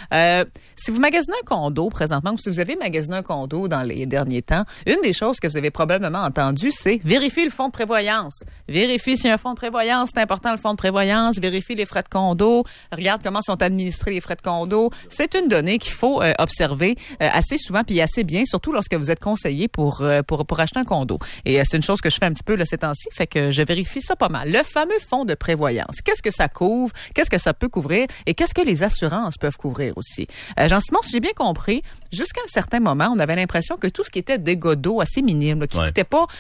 Si vous magasinez un condo présentement ou si vous avez magasiné un condo dans les derniers temps, une des choses que vous avez probablement entendues, c'est vérifier le fonds de prévoyance. Vérifie s'il y a un fonds de prévoyance. C'est important, le fonds de prévoyance. Vérifie les frais de condo. Regarde comment sont administrés les frais de condo. C'est une donnée qu'il faut observer assez souvent puis assez bien, surtout lorsque vous êtes conseillé pour acheter un condo. Et c'est une chose que je fais un petit peu là, ces temps-ci, fait que je vérifie ça pas mal. Le fameux fonds de prévoyance. Qu'est-ce que ça couvre? Qu'est-ce que ça peut couvrir? Et qu'est-ce que les assurances peuvent couvrir aussi? Jean-Simon, si j'ai bien compris, jusqu'à un certain moment, on avait l'impression que tout ce qui était dégâts d'eau assez minime, là, qui coûtait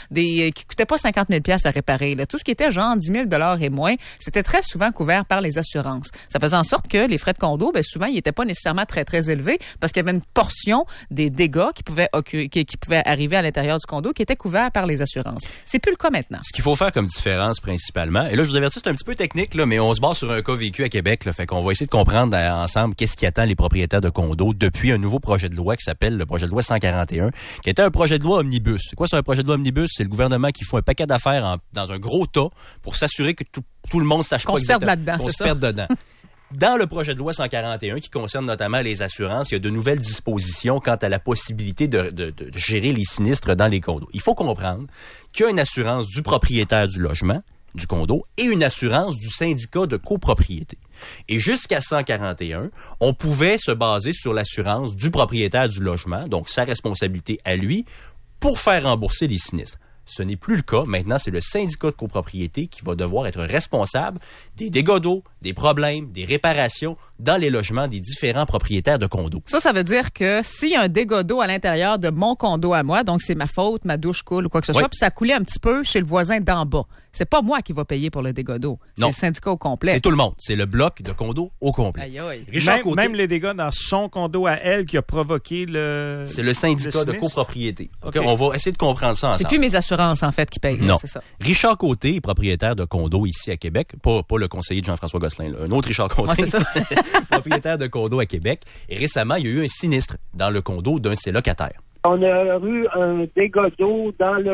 pas 50 000 $ à réparer, là, tout ce qui était genre 10 000 $ et moins, c'était très souvent couvert par les assurances. Ça faisait en sorte que les frais de condo, ben souvent, ils n'étaient pas nécessairement très, très élevés parce qu'il y avait une portion des dégâts qui pouvaient arriver à l'intérieur du condo qui était couvert par les assurances. C'est plus le cas maintenant. Ce qu'il faut faire comme différence principalement, et là, je vous avertis, c'est un petit peu technique, là, mais on se base sur un cas vécu à Québec, là, fait qu'on va essayer de comprendre ensemble qu'est-ce qui attend les propriétaires de condos depuis un nouveau projet de loi qui s'appelle le projet de loi 141, qui était un projet de loi omnibus. C'est quoi, c'est un projet de loi omnibus? C'est le gouvernement qui fout un paquet d'affaires dans un gros tas pour s'assurer que tout le monde sache qu'on pas exactement. Qu'on se perde dedans. Dans le projet de loi 141, qui concerne notamment les assurances, il y a de nouvelles dispositions quant à la possibilité de gérer les sinistres dans les condos. Il faut comprendre qu'il y a une assurance du propriétaire du logement, du condo, et une assurance du syndicat de copropriété. Et jusqu'à 141, on pouvait se baser sur l'assurance du propriétaire du logement, donc sa responsabilité à lui, pour faire rembourser les sinistres. Ce n'est plus le cas. Maintenant, c'est le syndicat de copropriété qui va devoir être responsable des dégâts d'eau, des problèmes, des réparations dans les logements des différents propriétaires de condos. Ça veut dire que s'il y a un dégât d'eau à l'intérieur de mon condo à moi, donc c'est ma faute, ma douche coule ou quoi que ce soit, puis ça a coulé un petit peu chez le voisin d'en bas, c'est pas moi qui va payer pour le dégât d'eau. C'est le syndicat au complet. C'est tout le monde. C'est le bloc de condos au complet. Aïe, aïe. Richard Côté, même les dégâts dans son condo à elle qui a provoqué le... C'est le syndicat de copropriété. Okay. On va essayer de comprendre ça ensemble. C'est plus mes assurances, en fait, qui payent. Non. C'est ça. Richard Côté est propriétaire de condos ici à Québec. Pas le conseiller de Jean-François Gosselin, là. Un autre Richard Côté. Ouais, c'est ça. Propriétaire de condos à Québec. Et récemment, il y a eu un sinistre dans le condo d'un de ses locataires. On a eu un dégât d'eau dans le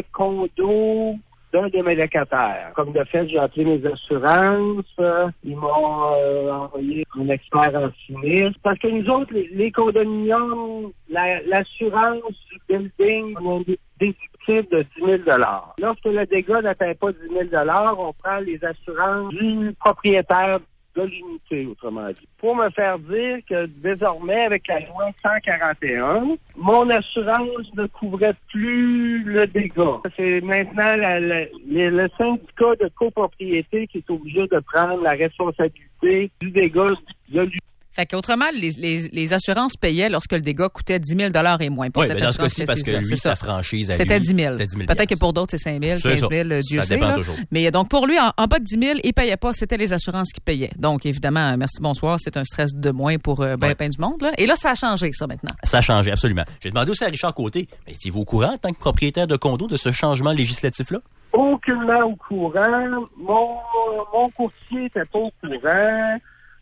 condo d'un de mes locataires. Comme de fait, j'ai appelé mes assurances. Ils m'ont envoyé un expert en sinistre. Parce que nous autres, les condominiums, l'assurance du building, on a déductible de 10 000 $. Lorsque le dégât n'atteint pas 10 000 $, on prend les assurances du propriétaire de l'unité, autrement dit. Pour me faire dire que désormais, avec la loi 141, mon assurance ne couvrait plus le dégât. C'est maintenant le syndicat de copropriété qui est obligé de prendre la responsabilité du dégât de l'unité. Fait qu'autrement, les assurances payaient lorsque le dégât coûtait 10 000 $ et moins. Oui, mais dans ce cas-ci, parce que lui, sa franchise à lui, c'était 10 000. C'était 10 000. Peut-être que pour d'autres, c'est 5 000, 15 000, Dieu sait. Ça dépend toujours. Mais donc, pour lui, en bas de 10 000, il payait pas. C'était les assurances qui payaient. Donc, évidemment, merci, bonsoir. C'est un stress de moins pour ben du monde, là. Et là, ça a changé, ça, maintenant. Ça a changé, absolument. J'ai demandé aussi à Richard Côté, mais étiez-vous au courant, en tant que propriétaire de condo, de ce changement législatif-là? Aucunement au courant. Mon courtier était pas au courant.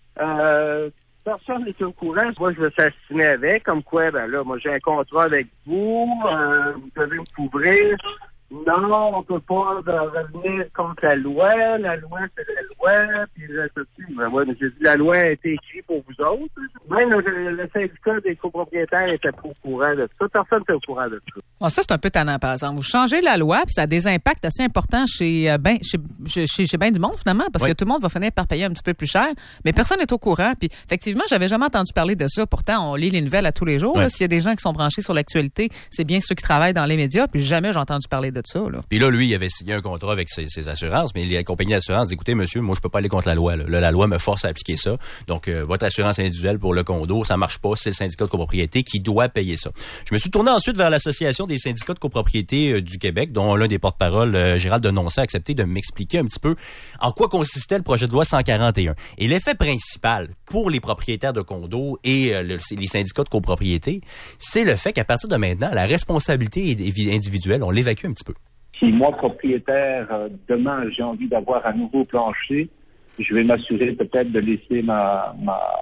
Personne n'était au courant. Moi, je me suis assigné avec, comme quoi, ben là, moi, j'ai un contrat avec vous, vous devez me couvrir. Non, on peut pas revenir contre la loi. La loi, c'est la loi. Puis moi, j'ai dit, la loi a été écrite pour vous autres. Même le syndicat des copropriétaires n'était pas au courant de ça. Personne n'était au courant de ça. Bon, ça, c'est un peu tannant, par exemple. Vous changez la loi, puis ça a des impacts assez importants chez ben du monde, finalement, parce que tout le monde va finir par payer un petit peu plus cher, mais personne n'est au courant. Puis, effectivement, j'avais jamais entendu parler de ça. Pourtant, on lit les nouvelles à tous les jours. Ouais. S'il y a des gens qui sont branchés sur l'actualité, c'est bien ceux qui travaillent dans les médias, puis jamais j'ai entendu parler de ça, là. Puis là, lui, il avait signé un contrat avec ses assurances, mais les compagnies d'assurance dit, écoutez, monsieur, moi, je peux pas aller contre la loi, là. Là, la loi me force à appliquer ça. Donc, votre assurance individuelle pour le condo, ça marche pas. C'est le syndicat de copropriété qui doit payer ça. Je me suis tourné ensuite vers l'Association des syndicats de copropriété du Québec, dont l'un des porte-parole, Gérald Denoncé, a accepté de m'expliquer un petit peu en quoi consistait le projet de loi 141. Et l'effet principal pour les propriétaires de condos et les syndicats de copropriété, c'est le fait qu'à partir de maintenant, la responsabilité individuelle, on l'évacue un petit peu. Si moi, propriétaire, demain, j'ai envie d'avoir un nouveau plancher, je vais m'assurer peut-être de laisser ma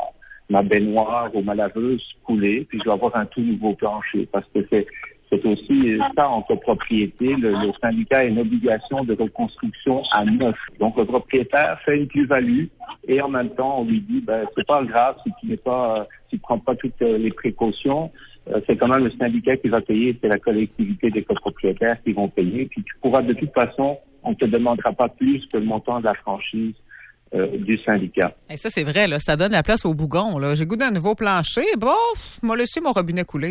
baignoire ou ma laveuse couler, puis je vais avoir un tout nouveau plancher, parce que c'est aussi ça en copropriété. Le syndicat a une obligation de reconstruction à neuf. Donc, le propriétaire fait une plus-value et en même temps, on lui dit, c'est pas grave si tu prends pas toutes les précautions. C'est quand même le syndicat qui va payer, c'est la collectivité des copropriétaires qui vont payer. Puis tu pourras, de toute façon, on te demandera pas plus que le montant de la franchise du syndicat. Et ça, c'est vrai, là, ça donne la place au bougon. Là. J'ai goût d'un nouveau plancher. Bon, m'a laissé mon robinet couler.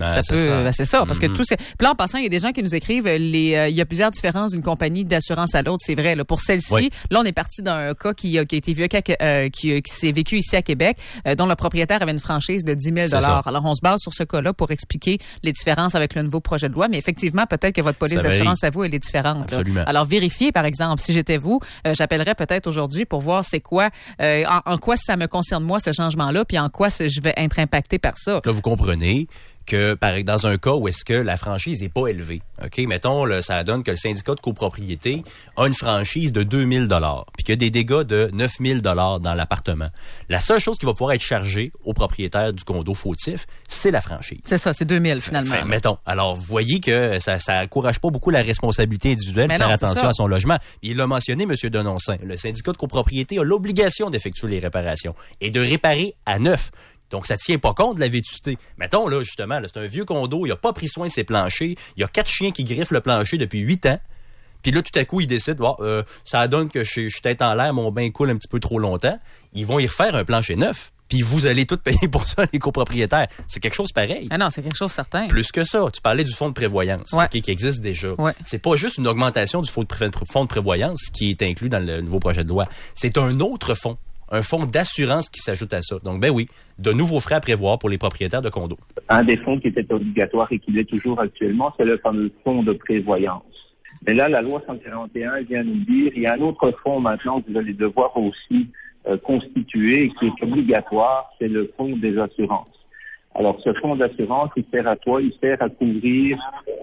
C'est ça, parce que tout c'est. Puis là, en passant, il y a des gens qui nous écrivent il y a plusieurs différences d'une compagnie d'assurance à l'autre. C'est vrai. Là, pour celle-ci, là, on est parti d'un cas qui a été vu qui s'est vécu ici à Québec, dont le propriétaire avait une franchise de 10 000 $. Alors, on se base sur ce cas-là pour expliquer les différences avec le nouveau projet de loi. Mais effectivement, peut-être que votre police d'assurance à vous, elle est différente. Absolument. Alors, vérifiez, par exemple, si j'étais vous, j'appellerais peut-être aujourd'hui pour voir c'est quoi, en quoi ça me concerne moi ce changement-là, puis en quoi je vais être impacté par ça. Là, vous comprenez que dans un cas où est-ce que la franchise est pas élevée, ok, mettons ça donne que le syndicat de copropriété a une franchise de 2 000 $, puis qu'il y a des dégâts de 9 000 $, dans l'appartement. La seule chose qui va pouvoir être chargée au propriétaire du condo fautif, c'est la franchise. C'est ça, c'est 2 000 finalement. Enfin, mettons. Alors, vous voyez que ça encourage pas beaucoup la responsabilité individuelle de faire attention à son logement. Il l'a mentionné, M. Denoncin. Le syndicat de copropriété a l'obligation d'effectuer les réparations et de réparer à neuf. Donc, ça tient pas compte de la vétusté. Mettons, là, justement, c'est un vieux condo, il a pas pris soin de ses planchers, il y a 4 chiens qui griffent le plancher depuis 8 ans, puis là, tout à coup, ils décident, ça donne que je suis tête en l'air, mon bain coule un petit peu trop longtemps, ils vont y refaire un plancher neuf, puis vous allez tout payer pour ça, les copropriétaires. C'est quelque chose pareil. Ah non, c'est quelque chose certain. Plus que ça, tu parlais du fonds de prévoyance, qui existe déjà. Ouais. C'est pas juste une augmentation du fonds de prévoyance qui est inclus dans le nouveau projet de loi. C'est un autre fonds. Un fonds d'assurance qui s'ajoute à ça. Donc, oui, de nouveaux frais à prévoir pour les propriétaires de condos. Un des fonds qui était obligatoire et qui l'est toujours actuellement, c'est le fameux fonds de prévoyance. Mais là, la loi 141 vient nous dire, il y a un autre fonds maintenant que vous allez devoir aussi constituer et qui est obligatoire, c'est le fonds des assurances. Alors, ce fonds d'assurance, il sert à quoi? Il sert à couvrir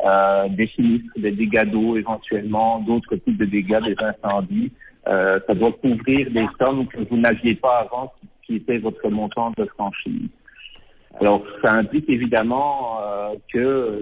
des sinistres, des dégâts d'eau éventuellement, d'autres types de dégâts, des incendies. Ça doit couvrir des sommes que vous n'aviez pas avant, qui étaient votre montant de franchise. Alors, ça implique évidemment que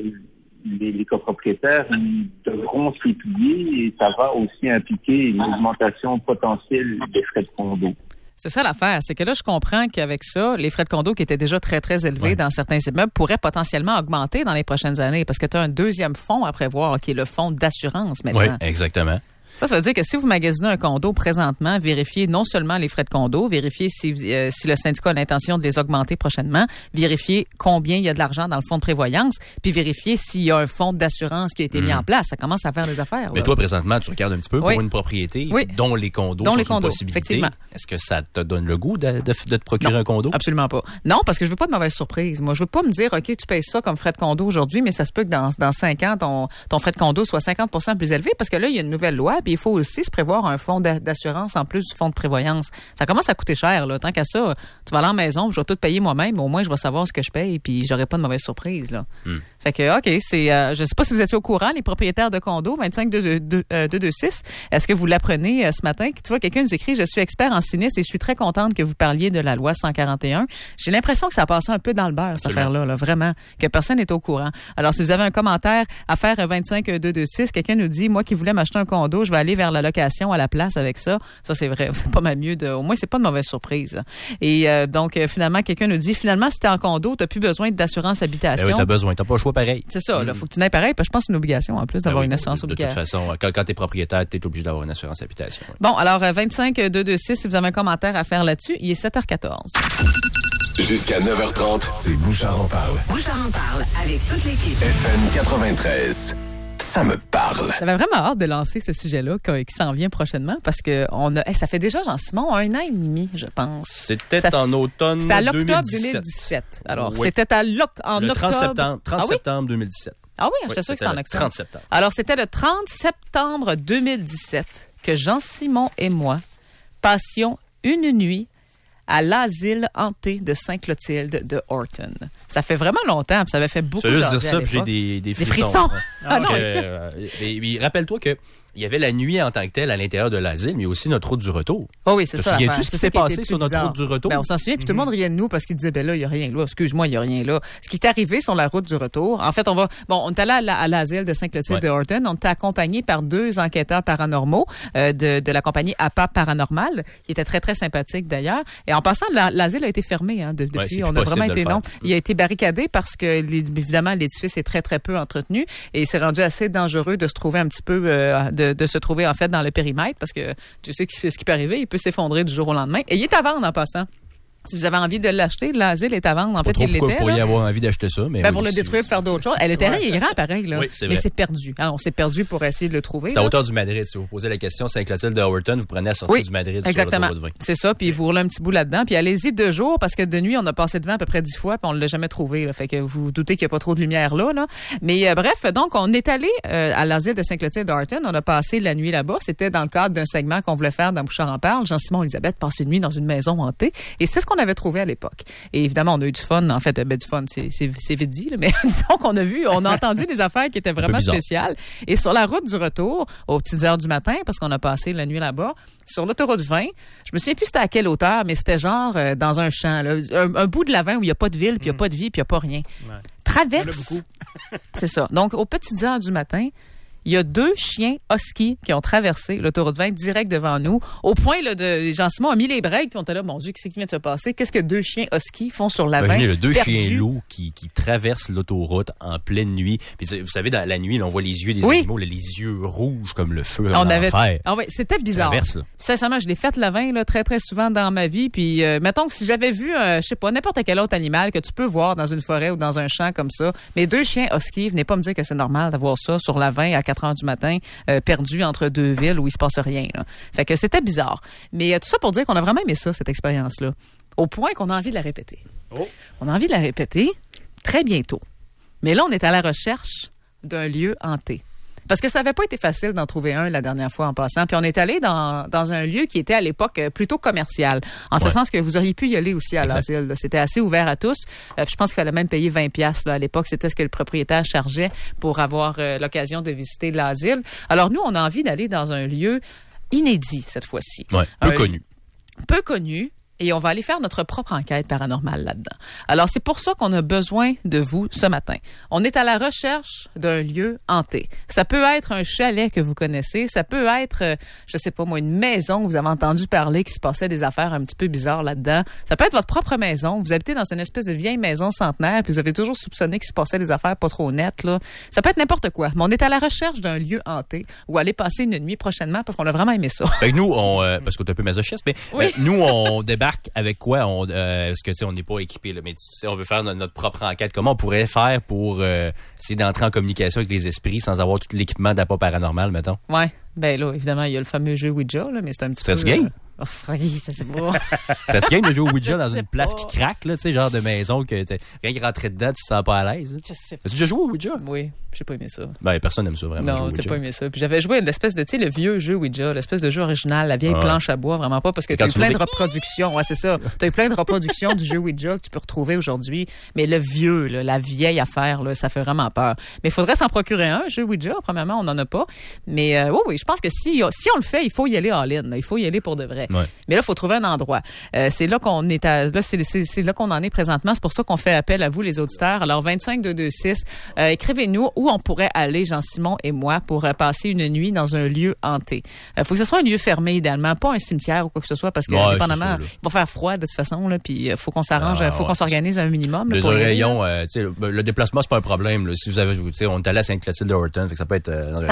les copropriétaires devront s'y plier et ça va aussi impliquer une augmentation potentielle des frais de condo. C'est ça l'affaire, c'est que là, je comprends qu'avec ça, les frais de condo qui étaient déjà très, très élevés dans certains immeubles pourraient potentiellement augmenter dans les prochaines années parce que tu as un deuxième fonds à prévoir qui est le fonds d'assurance maintenant. Oui, exactement. Ça veut dire que si vous magasinez un condo présentement, vérifiez non seulement les frais de condo, vérifiez si le syndicat a l'intention de les augmenter prochainement, vérifiez combien il y a de l'argent dans le fonds de prévoyance, puis vérifiez s'il y a un fonds d'assurance qui a été mis en place. Ça commence à faire des affaires. Mais toi, présentement, tu regardes un petit peu pour une propriété dont les condos sont une possibilité. Est-ce que ça te donne le goût de te procurer un condo? Absolument pas. Non, parce que je veux pas de mauvaise surprise. Moi, je veux pas me dire, OK, tu payes ça comme frais de condo aujourd'hui, mais ça se peut que dans 5 ans, ton frais de condo soit 50% plus élevé parce que là, il y a une nouvelle loi. Puis il faut aussi se prévoir un fonds d'assurance en plus du fonds de prévoyance. Ça commence à coûter cher, là. Tant qu'à ça, tu vas aller en maison, je vais tout payer moi-même, mais au moins, je vais savoir ce que je paye, puis j'aurai pas de mauvaise surprise, là. Fait que, OK, je sais pas si vous étiez au courant, les propriétaires de condos, 25226, est-ce que vous l'apprenez ce matin? Tu vois, quelqu'un nous écrit, je suis expert en sinistre et je suis très contente que vous parliez de la loi 141. J'ai l'impression que ça a passé un peu dans le beurre, cette affaire-là, là, vraiment, que personne n'est au courant. Alors, si vous avez un commentaire à faire 25226, quelqu'un nous dit, moi qui voulais m'acheter un condo, je vais aller vers la location à la place avec ça. Ça, c'est vrai. C'est pas mal mieux au moins, c'est pas de mauvaise surprise. Et donc, finalement, quelqu'un nous dit, finalement, si t'es en condo, t'as plus besoin d'assurance habitation. Oui, t'as besoin. T'as pas le choix pareil. C'est ça. Là, faut que tu n'aies pareil. Parce que je pense que c'est une obligation, en plus, d'avoir une assurance obligatoire. De toute façon, quand t'es propriétaire, t'es obligé d'avoir une assurance habitation. Bon, alors, 25226, si vous avez un commentaire à faire là-dessus, il est 7h14. Jusqu'à 9h30, c'est Bouchard en parle. Bouchard en parle avec toute l'équipe. FM 93. Ça me parle. J'avais vraiment hâte de lancer ce sujet-là qui s'en vient prochainement parce que ça fait déjà, Jean-Simon, 1 an et demi, je pense. C'était en automne 2017. C'était à l'octobre 2017. Alors, c'était en octobre. 30 septembre 2017. Ah oui, j'étais sûre que c'était en octobre. 30 septembre. Alors, c'était le 30 septembre 2017 que Jean-Simon et moi passions une nuit à l'asile hanté de Sainte-Clotilde de Horton. Ça fait vraiment longtemps, puis ça avait fait beaucoup de dire ça, puis j'ai des frissons. Ah non. Rappelle-toi que il y avait la nuit en tant que telle à l'intérieur de l'asile, mais aussi notre route du retour. Oh oui, c'est ça. Te souviens-tu ce qui s'est passé sur notre route du retour? Ben, on s'en souvient, puis tout le monde riait de nous parce qu'il disait, ben là, il n'y a rien là. Excuse-moi, il n'y a rien là. Ce qui est arrivé sur la route du retour, en fait, on est allé à l'asile de Sainte-Clotilde de Horton. On était accompagné par 2 enquêteurs paranormaux de la compagnie APA Paranormal, qui était très, très sympathique d'ailleurs. Et en passant, l'asile a été fermé depuis. On a vraiment été non. Il a été barricadé parce que, évidemment, l'édifice est très, très peu entretenu et c'est rendu assez dangereux de se trouver un petit peu, de se trouver en fait dans le périmètre parce que tu sais ce qui peut arriver, il peut s'effondrer du jour au lendemain. Et il est à vendre en passant. Si vous avez envie de l'acheter, l'asile est à vendre. En fait, il l'était. Vous pourriez avoir envie d'acheter ça, mais pour le détruire, pour faire d'autres choses. Le terrain est grand, pareil, là. Oui, c'est mais vrai. c'est perdu. On s'est perdu pour essayer de le trouver. C'est à hauteur du Madrid. Si vous posez la question, Sainte-Clotilde de Horton, vous prenez la sortie du Madrid exactement. sur l'autoroute 20. C'est ça, puis vous roulez un petit bout là-dedans. Puis allez-y 2 jours, parce que de nuit, on a passé devant à peu près 10 fois, puis on ne l'a jamais trouvé. Là. Fait que vous doutez qu'il n'y a pas trop de lumière là. Mais bref, donc, on est allé à l'asile de Sainte-Clotilde de Horton. On a passé la nuit là-bas. C'était dans le cadre d'un segment qu'on voulait faire dans Bouchard en parle. Jean-Simon Elisabeth passe une nuit dans une maison hantée. Et c'est ce qu'on avait trouvé à l'époque. Et évidemment, on a eu du fun. En fait, du fun, c'est vite dit, là, mais disons qu'on a entendu des affaires qui étaient vraiment spéciales. Et sur la route du retour, aux petites heures du matin, parce qu'on a passé la nuit là-bas, sur l'autoroute 20, je me souviens plus c'était à quelle hauteur, mais c'était genre dans un champ, là, un bout de la 20 où il n'y a pas de ville, puis il n'y a pas de vie, puis il n'y a pas rien. Ouais. Traverse. C'est ça. Donc, aux petites heures du matin, il y a 2 chiens huskies qui ont traversé l'autoroute 20 direct devant nous, au point là, Jean-Simon a mis les breaks, puis on était là, mon Dieu, qu'est-ce qui vient de se passer? Qu'est-ce que 2 chiens huskies font sur la 20? Imaginez, 2 chiens loups qui traversent l'autoroute en pleine nuit. Puis, vous savez, dans la nuit, là, on voit les yeux des animaux, là, les yeux rouges comme le feu, comme l'enfer. Ah oui, c'était bizarre. Sincèrement, je l'ai fait la 20 là, très, très souvent dans ma vie. Puis, mettons que si j'avais vu, je sais pas, n'importe quel autre animal que tu peux voir dans une forêt ou dans un champ comme ça, mais 2 chiens huskies, venez pas me dire que c'est normal d'avoir ça sur la 20 à 4 heures du matin, perdu entre 2 villes où il se passe rien. Là. Fait que c'était bizarre. Mais tout ça pour dire qu'on a vraiment aimé ça, cette expérience-là. Au point qu'on a envie de la répéter. Oh. On a envie de la répéter très bientôt. Mais là, on est à la recherche d'un lieu hanté. Parce que ça n'avait pas été facile d'en trouver un la dernière fois en passant. Puis on est allé dans un lieu qui était à l'époque plutôt commercial. En ce sens que vous auriez pu y aller aussi à l'asile. C'était assez ouvert à tous. Je pense qu'il fallait même payer 20$ là, à l'époque. C'était ce que le propriétaire chargeait pour avoir l'occasion de visiter l'asile. Alors nous, on a envie d'aller dans un lieu inédit cette fois-ci. Ouais, peu connu. Et on va aller faire notre propre enquête paranormale là-dedans. Alors, c'est pour ça qu'on a besoin de vous ce matin. On est à la recherche d'un lieu hanté. Ça peut être un chalet que vous connaissez. Ça peut être, je sais pas moi, une maison que vous avez entendu parler qu'il se passait des affaires un petit peu bizarres là-dedans. Ça peut être votre propre maison. Vous habitez dans une espèce de vieille maison centenaire puis vous avez toujours soupçonné qu'il se passait des affaires pas trop nettes, là. Ça peut être n'importe quoi. Mais on est à la recherche d'un lieu hanté où aller passer une nuit prochainement parce qu'on a vraiment aimé ça. Fait que nous, parce qu'on est un peu masochiste, mais nous, on débarque avec quoi? Parce que, tu sais, on n'est pas équipé, là, mais tu sais, on veut faire notre propre enquête. Comment on pourrait faire pour essayer d'entrer en communication avec les esprits sans avoir tout l'équipement d'APA paranormal, mettons? Ouais. Ben là, évidemment, il y a le fameux jeu Ouija, là, mais c'est un petit peu... game? Oui, je sais pas. Ça te gagne de jouer au Ouija dans une place qui craque, là, tu sais, genre de maison que rien qui rentrait dedans, tu te sens pas à l'aise? Je sais pas. As-tu déjà joué au Ouija? Oui, j'ai pas aimé ça. Ben, personne n'aime ça vraiment. Non, j'ai pas aimé ça. Puis j'avais joué l'espèce de, tu sais, le vieux jeu Ouija, l'espèce de jeu original, la vieille planche à bois, vraiment pas, parce que tu as eu plein de reproductions. Ouais, c'est ça. Tu as eu plein de reproductions du jeu Ouija que tu peux retrouver aujourd'hui. Mais le vieux, là, la vieille affaire, là, ça fait vraiment peur. Mais il faudrait s'en procurer un, jeu Ouija. Premièrement, on n'en a pas. Mais oui, je pense que si on le fait, il faut y aller all-in. Là. Il faut y aller pour de vrai. Ouais. Mais là, il faut trouver un endroit. C'est là qu'on est c'est là qu'on en est présentement. C'est pour ça qu'on fait appel à vous, les auditeurs. Alors, 25226, écrivez-nous où on pourrait aller, Jean-Simon et moi, pour passer une nuit dans un lieu hanté. Faut que ce soit un lieu fermé, idéalement, pas un cimetière ou quoi que ce soit, parce que, dépendamment, il va faire froid de toute façon, là, puis faut qu'on s'arrange, faut qu'on s'organise un minimum. Le rayon, le déplacement, c'est pas un problème. Là. Si vous avez, on est allé à Sainte-Clotilde de Horton, fait que ça peut être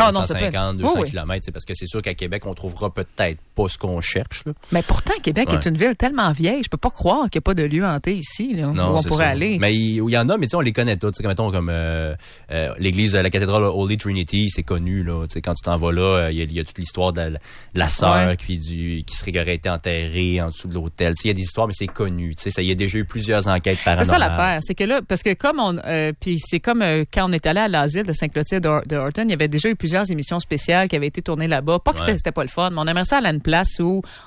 150, 200 km, parce que c'est sûr qu'à Québec, on trouvera peut-être pas ce qu'on cherche. Là. Mais pourtant, Québec est une ville tellement vieille, je peux pas croire qu'il n'y a pas de lieu hanté ici, là, où on pourrait aller. Mais il y en a, mais tu sais, on les connaît tous. Mettons comme l'église, la cathédrale Holy Trinity, c'est connu, là. Tu sais, quand tu t'en vas là, il y a toute l'histoire de la sœur qui aurait été enterrée en dessous de l'hôtel. Il y a des histoires, mais c'est connu. Tu sais, il y a déjà eu plusieurs enquêtes paranormales. C'est ça l'affaire. C'est que là, parce que comme puis c'est comme quand on est allé à l'asile de Sainte-Clotilde de Horton, il y avait déjà eu plusieurs émissions spéciales qui avaient été tournées là-bas. Pas que c'était pas le fun, mais on aimerait ça aller à une place où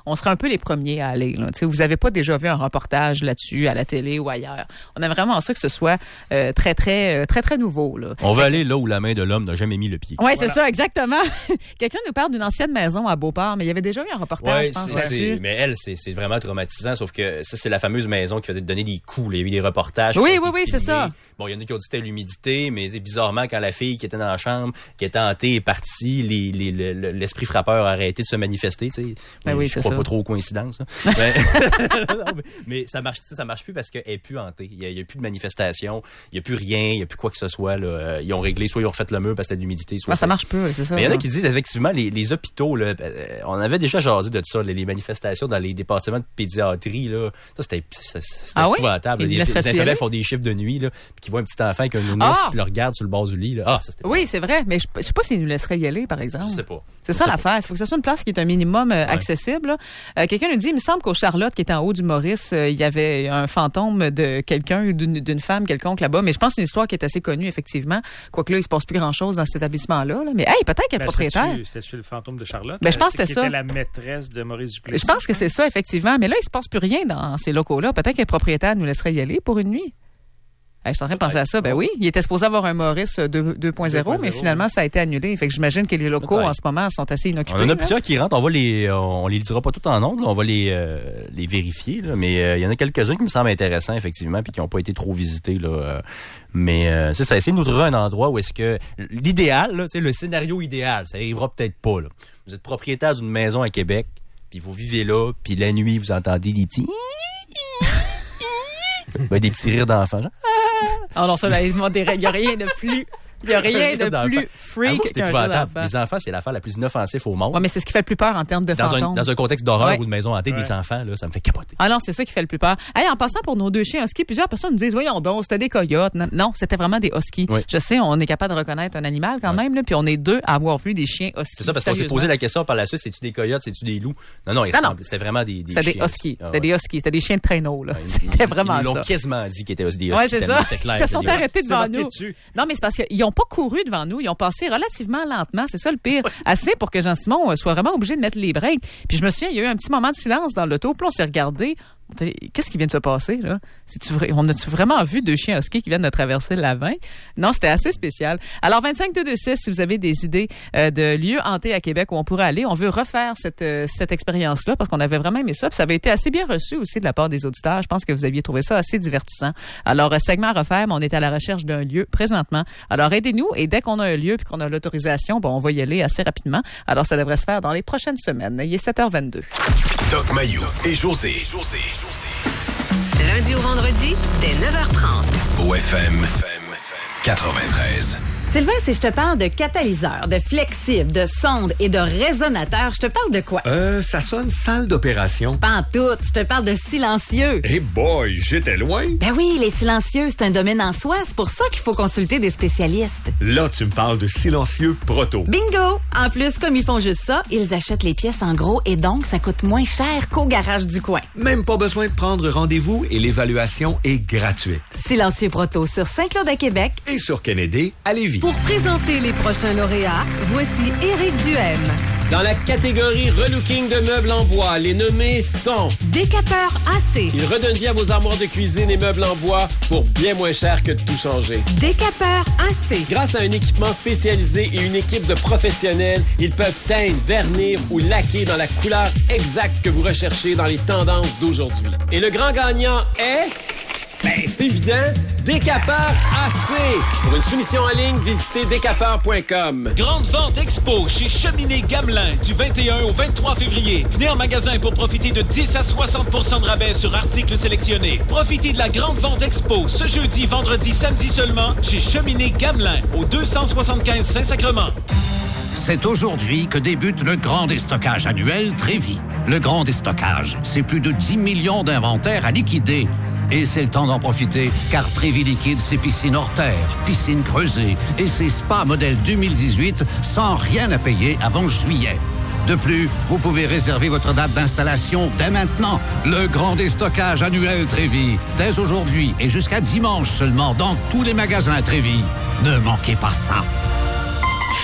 on serait un peu les premiers à aller. Là. Vous n'avez pas déjà vu un reportage là-dessus à la télé ou ailleurs. On aime vraiment ça que ce soit très, très, très, très nouveau. Là. On veut aller là où la main de l'homme n'a jamais mis le pied. Oui, c'est ça, exactement. Quelqu'un nous parle d'une ancienne maison à Beauport, mais il y avait déjà eu un reportage, je pense, là-dessus. Mais elle, c'est vraiment traumatisant, sauf que ça, c'est la fameuse maison qui faisait donner des coups. Il y a eu des reportages. Oui, c'est ça. Bon, il y en a qui ont dit que c'était l'humidité, mais bizarrement, quand la fille qui était dans la chambre, qui était hantée, est partie, l'esprit frappeur a arrêté de se manifester. Je crois pas trop aux coïncidences. Mais ça marche plus parce qu'elle est plus hantée. Il y a plus de manifestation, il y a plus rien, il y a plus quoi que ce soit. Là. Ils ont réglé, soit ils ont refait le mur parce que c'était de l'humidité. Soit ça marche plus, c'est ça. Mais il y en a qui disent effectivement les hôpitaux. Là, on avait déjà jasé de ça, les manifestations dans les départements de pédiatrie. Là, ça c'était épouvantable. Oui? Les infirmières font des chiffres de nuit, là, puis qui voient un petit enfant avec un nounours qui le regarde sur le bord du lit. Là. Oui, c'est vrai, mais je sais pas s'ils nous laisseraient y aller, par exemple. Je sais pas. C'est ça l'affaire. Il faut que ce soit une place qui est un minimum accessible. Quelqu'un nous dit, il me semble qu'au Charlotte, qui est en haut du Maurice, il y avait un fantôme de quelqu'un, d'une femme quelconque là-bas. Mais je pense que c'est une histoire qui est assez connue, effectivement. Quoique là, il se passe plus grand-chose dans cet établissement-là. Là. Mais peut-être qu'il y a le propriétaire. C'était-tu le fantôme de Charlotte? Je pense que c'était ça. C'était la maîtresse de Maurice Duplessis. Je pense que c'est ça, effectivement. Mais là, il se passe plus rien dans ces locaux-là. Peut-être que le propriétaire nous laisserait y aller pour une nuit. Je suis en train de penser à ça. Ben oui, il était supposé avoir un Maurice 2.0, mais finalement, ça a été annulé. Fait que j'imagine que les locaux, en ce moment, sont assez inoccupés. On en a plusieurs qui rentrent. On les dira pas tout en ondes. On va les vérifier. Là. Mais il y en a quelques-uns qui me semblent intéressants, effectivement, puis qui n'ont pas été trop visités. Là. Mais c'est ça. Essayez de nous trouver un endroit où est-ce que... L'idéal, là, le scénario idéal, ça arrivera peut-être pas. Là. Vous êtes propriétaire d'une maison à Québec, puis vous vivez là, puis la nuit, vous entendez des petits... des petits rires d'enfants. Genre... Oh non, ça, là, il n'y a rien de plus... Il n'y a rien de plus freak qu'un jeu d'enfant. Les enfants, c'est l'affaire la plus inoffensive au monde. Oui, mais c'est ce qui fait le plus peur en termes de fantômes. Dans un contexte d'horreur ou de maison hantée, des enfants, là, ça me fait capoter. Ah non, c'est ça qui fait le plus peur. Hey, en passant pour nos deux chiens huskies, plusieurs personnes nous disent, voyons donc, c'était des coyotes. Non, c'était vraiment des huskies. Oui. Je sais, on est capable de reconnaître un animal quand même, là, puis on est deux à avoir vu des chiens huskies. C'est ça, parce qu'on s'est posé la question par la suite, c'est-tu des coyotes, c'est-tu des loups? Non, c'était vraiment des chiens. C'était des huskies. C'était des huskies. C'était des chiens de traîneau, là. C'était vraiment ça. Ils l'ont quasiment dit qu'ils étaient des huskies. Ouais, c'est ça. Ils se sont arrêtés devant nous. Non, mais c'est parce qu'ils n'ont pas couru devant nous. Ils ont passé relativement lentement. C'est ça le pire. Assez pour que Jean-Simon soit vraiment obligé de mettre les breaks. Puis je me souviens, il y a eu un petit moment de silence dans l'auto. Puis on s'est regardé. Qu'est-ce qui vient de se passer, là? On a-tu vraiment vu deux chiens huskies qui viennent de traverser la 20? Non, c'était assez spécial. Alors, 25-226, si vous avez des idées de lieux hantés à Québec où on pourrait aller, on veut refaire cette expérience-là parce qu'on avait vraiment aimé ça. Puis ça avait été assez bien reçu aussi de la part des auditeurs. Je pense que vous aviez trouvé ça assez divertissant. Alors, segment à refaire, mais on est à la recherche d'un lieu présentement. Alors, aidez-nous et dès qu'on a un lieu puis qu'on a l'autorisation, on va y aller assez rapidement. Alors, ça devrait se faire dans les prochaines semaines. Il est 7h22. Doc Mayou et José. Lundi au vendredi, dès 9h30. Au FM 93. Sylvain, si je te parle de catalyseur, de flexible, de sonde et de résonateur, je te parle de quoi? Ça sonne salle d'opération. Pas en tout, je te parle de silencieux. Eh boy, j'étais loin. Ben oui, les silencieux, c'est un domaine en soi. C'est pour ça qu'il faut consulter des spécialistes. Là, tu me parles de silencieux Proto. Bingo! En plus, comme ils font juste ça, ils achètent les pièces en gros et donc ça coûte moins cher qu'au garage du coin. Même pas besoin de prendre rendez-vous et l'évaluation est gratuite. Silencieux Proto sur Saint-Claude à Québec et sur Kennedy à Lévis. Pour présenter les prochains lauréats, voici Éric Duhem. Dans la catégorie relooking de meubles en bois, les nommés sont Décapeur AC. Il redonne vie à vos armoires de cuisine et meubles en bois pour bien moins cher que de tout changer. Décapeur AC. Grâce à un équipement spécialisé et une équipe de professionnels, ils peuvent teindre, vernir ou laquer dans la couleur exacte que vous recherchez dans les tendances d'aujourd'hui. Et le grand gagnant est... c'est évident, Décapeur AC. Pour une soumission en ligne, visitez décapeur.com. Grande vente expo chez Cheminée Gamelin du 21 au 23 février. Venez en magasin pour profiter de 10 à 60% de rabais sur articles sélectionnés. Profitez de la grande vente expo ce jeudi, vendredi, samedi seulement chez Cheminée Gamelin au 275 Saint-Sacrement. C'est aujourd'hui que débute le grand déstockage annuel Trévis. Le grand déstockage, c'est plus de 10 millions d'inventaires à liquider. Et c'est le temps d'en profiter, car Trévis liquide ses piscines hors terre, piscines creusées et ses spas modèle 2018 sans rien à payer avant juillet. De plus, vous pouvez réserver votre date d'installation dès maintenant. Le grand déstockage annuel Trévis, dès aujourd'hui et jusqu'à dimanche seulement dans tous les magasins Trévis. Ne manquez pas ça.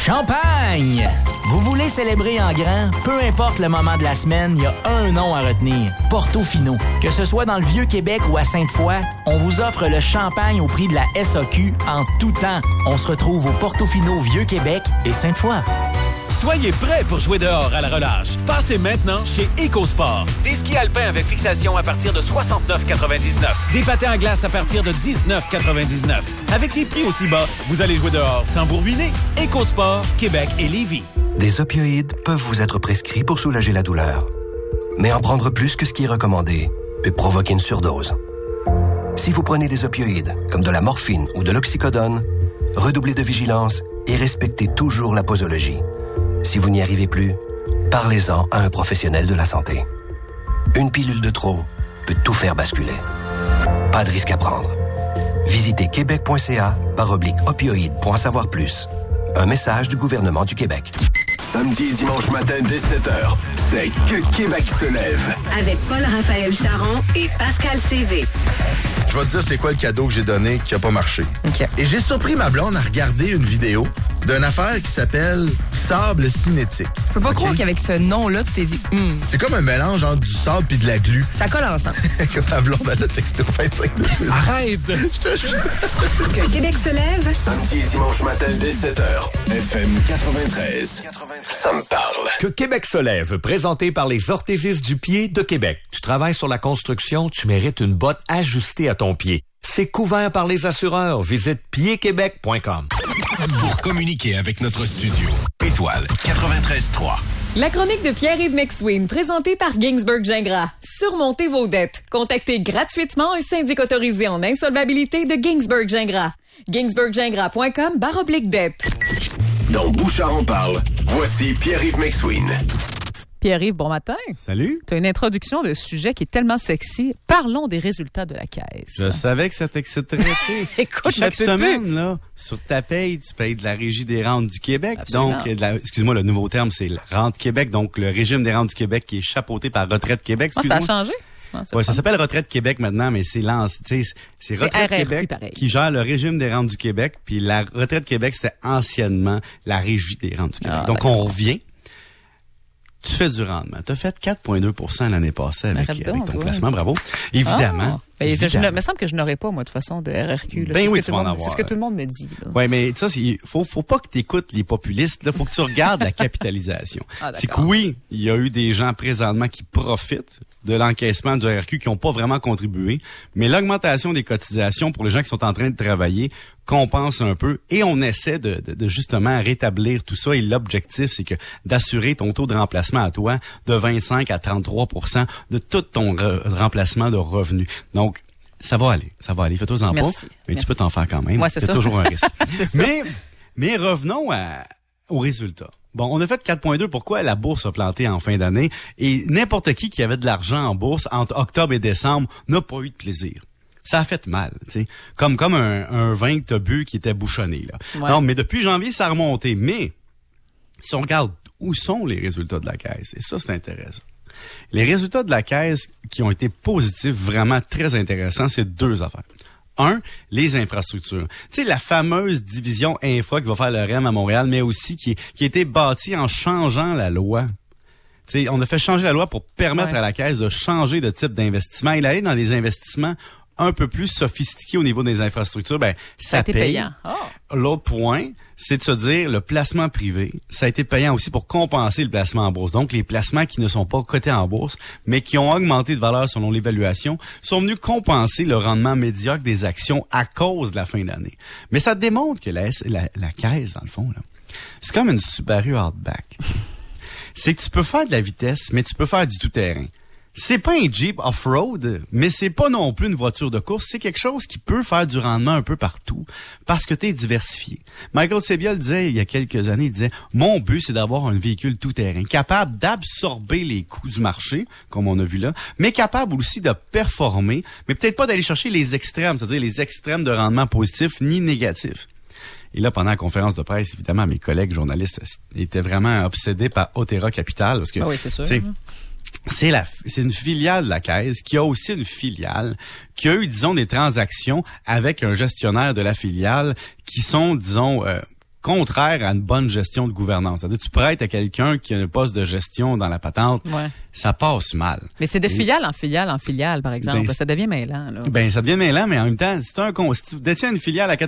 Champagne! Vous voulez célébrer en grand? Peu importe le moment de la semaine, il y a un nom à retenir. Portofino. Que ce soit dans le Vieux-Québec ou à Sainte-Foy, on vous offre le champagne au prix de la SAQ en tout temps. On se retrouve au Portofino Vieux-Québec et Sainte-Foy. Soyez prêts pour jouer dehors à la relâche. Passez maintenant chez EcoSport. Des skis alpins avec fixation à partir de 69,99. Des patins à glace à partir de 19,99. Avec des prix aussi bas, vous allez jouer dehors sans vous ruiner. EcoSport, Québec et Lévis. Des opioïdes peuvent vous être prescrits pour soulager la douleur. Mais en prendre plus que ce qui est recommandé peut provoquer une surdose. Si vous prenez des opioïdes, comme de la morphine ou de l'oxycodone, redoublez de vigilance et respectez toujours la posologie. Si vous n'y arrivez plus, parlez-en à un professionnel de la santé. Une pilule de trop peut tout faire basculer. Pas de risque à prendre. Visitez québec.ca/opioïdes pour en savoir plus. Un message du gouvernement du Québec. Samedi et dimanche matin dès 7h, c'est Que Québec se lève. Avec Paul-Raphaël Charon et Pascal CV. Je vais te dire c'est quoi le cadeau que j'ai donné qui a pas marché. Okay. Et j'ai surpris ma blonde à regarder une vidéo d'une affaire qui s'appelle sable cinétique. Je peux pas croire qu'avec ce nom-là, tu t'es dit... C'est comme un mélange entre du sable et de la glu. Ça colle ensemble. Comme ma blonde, elle a texté au 25 de plus. Arrête! Que Québec se lève. Samedi et dimanche matin dès 7h. FM 93. Ça me parle. Que Québec se lève, présenté par les orthésistes du pied de Québec. Tu travailles sur la construction, tu mérites une botte ajustée à ton pied. C'est couvert par les assureurs. Visite piedquebec.com. Pour communiquer avec notre studio, étoile 93.3. La chronique de Pierre-Yves McSween, présentée par Ginsberg Gingras. Surmontez vos dettes. Contactez gratuitement un syndic autorisé en insolvabilité de Ginsberg Gingras. ginsberggingras.com/dette. Dans Bouchard en parle, voici Pierre-Yves McSween. Pierre-Yves, bon matin. Salut. Tu as une introduction de sujet qui est tellement sexy. Parlons des résultats de la caisse. Je savais que ça t'exciterait. Écoute, chaque semaine, là, sur ta paye, tu payes de la Régie des rentes du Québec. Absolument. Donc, excuse-moi, le nouveau terme, c'est la Rente Québec. Donc, le régime des rentes du Québec qui est chapeauté par Retraite Québec. Ça a changé? Oui, ça s'appelle Retraite Québec maintenant, mais c'est Retraite RRQ, Québec pareil. qui gère le régime des rentes du Québec. Puis la Retraite Québec, c'était anciennement la Régie des rentes du Québec. Donc, on revient. Tu fais du rendement. Tu as fait 4,2 l'année passée avec ton placement. Bravo. Évidemment. Il me semble que je n'aurais pas, moi, de façon, de RRQ. Là. Ben oui, c'est ce que tout le monde me dit. Oui, mais ça, faut pas que tu écoutes les populistes. Il faut que tu regardes la capitalisation. C'est que oui, il y a eu des gens présentement qui profitent de l'encaissement du RRQ qui n'ont pas vraiment contribué, mais l'augmentation des cotisations pour les gens qui sont en train de travailler compense un peu et on essaie de justement rétablir tout ça et l'objectif, c'est que d'assurer ton taux de remplacement à toi de 25 à 33% de tout ton remplacement de revenus. Donc, ça va aller. Fais-toi-en pas, mais tu peux t'en faire quand même. Ouais, c'est toujours un risque. Ça. Mais revenons aux résultats. Bon, on a fait 4,2. Pourquoi la bourse a planté en fin d'année? Et n'importe qui avait de l'argent en bourse entre octobre et décembre n'a pas eu de plaisir. Ça a fait mal, tu sais. Comme un vin que t'as bu qui était bouchonné, là. Ouais. Non, mais depuis janvier, ça a remonté. Mais, si on regarde où sont les résultats de la caisse, et ça, c'est intéressant. Les résultats de la caisse qui ont été positifs, vraiment très intéressants, c'est deux affaires. Un, les infrastructures. Tu sais, la fameuse division infra qui va faire le REM à Montréal, mais aussi qui a été bâtie en changeant la loi. Tu sais, on a fait changer la loi pour permettre à la Caisse de changer de type d'investissement. Il allait dans des investissements un peu plus sophistiqués au niveau des infrastructures. Ben, ça a été payant. Oh. L'autre point, c'est de se dire, le placement privé, ça a été payant aussi pour compenser le placement en bourse. Donc, les placements qui ne sont pas cotés en bourse, mais qui ont augmenté de valeur selon l'évaluation, sont venus compenser le rendement médiocre des actions à cause de la fin d'année. Mais ça démontre que la Caisse, dans le fond, là, c'est comme une Subaru Outback. C'est que tu peux faire de la vitesse, mais tu peux faire du tout-terrain. C'est pas un Jeep off-road, mais c'est pas non plus une voiture de course. C'est quelque chose qui peut faire du rendement un peu partout parce que t'es diversifié. Michael Sebiol disait, il y a quelques années, il disait, mon but, c'est d'avoir un véhicule tout-terrain, capable d'absorber les coûts du marché, comme on a vu là, mais capable aussi de performer, mais peut-être pas d'aller chercher les extrêmes, c'est-à-dire les extrêmes de rendement positif ni négatif. Et là, pendant la conférence de presse, évidemment, mes collègues journalistes étaient vraiment obsédés par Otera Capital parce que, oui, c'est sûr. C'est une filiale de la Caisse qui a aussi une filiale qui a eu, disons, des transactions avec un gestionnaire de la filiale qui sont, disons, contraire à une bonne gestion de gouvernance. C'est-à-dire, tu prêtes à quelqu'un qui a un poste de gestion dans la patente, ça passe mal. Mais c'est de filiale en filiale, par exemple. Ça devient mêlant, là. Ça devient mêlant, mais en même temps, si tu détiens une filiale à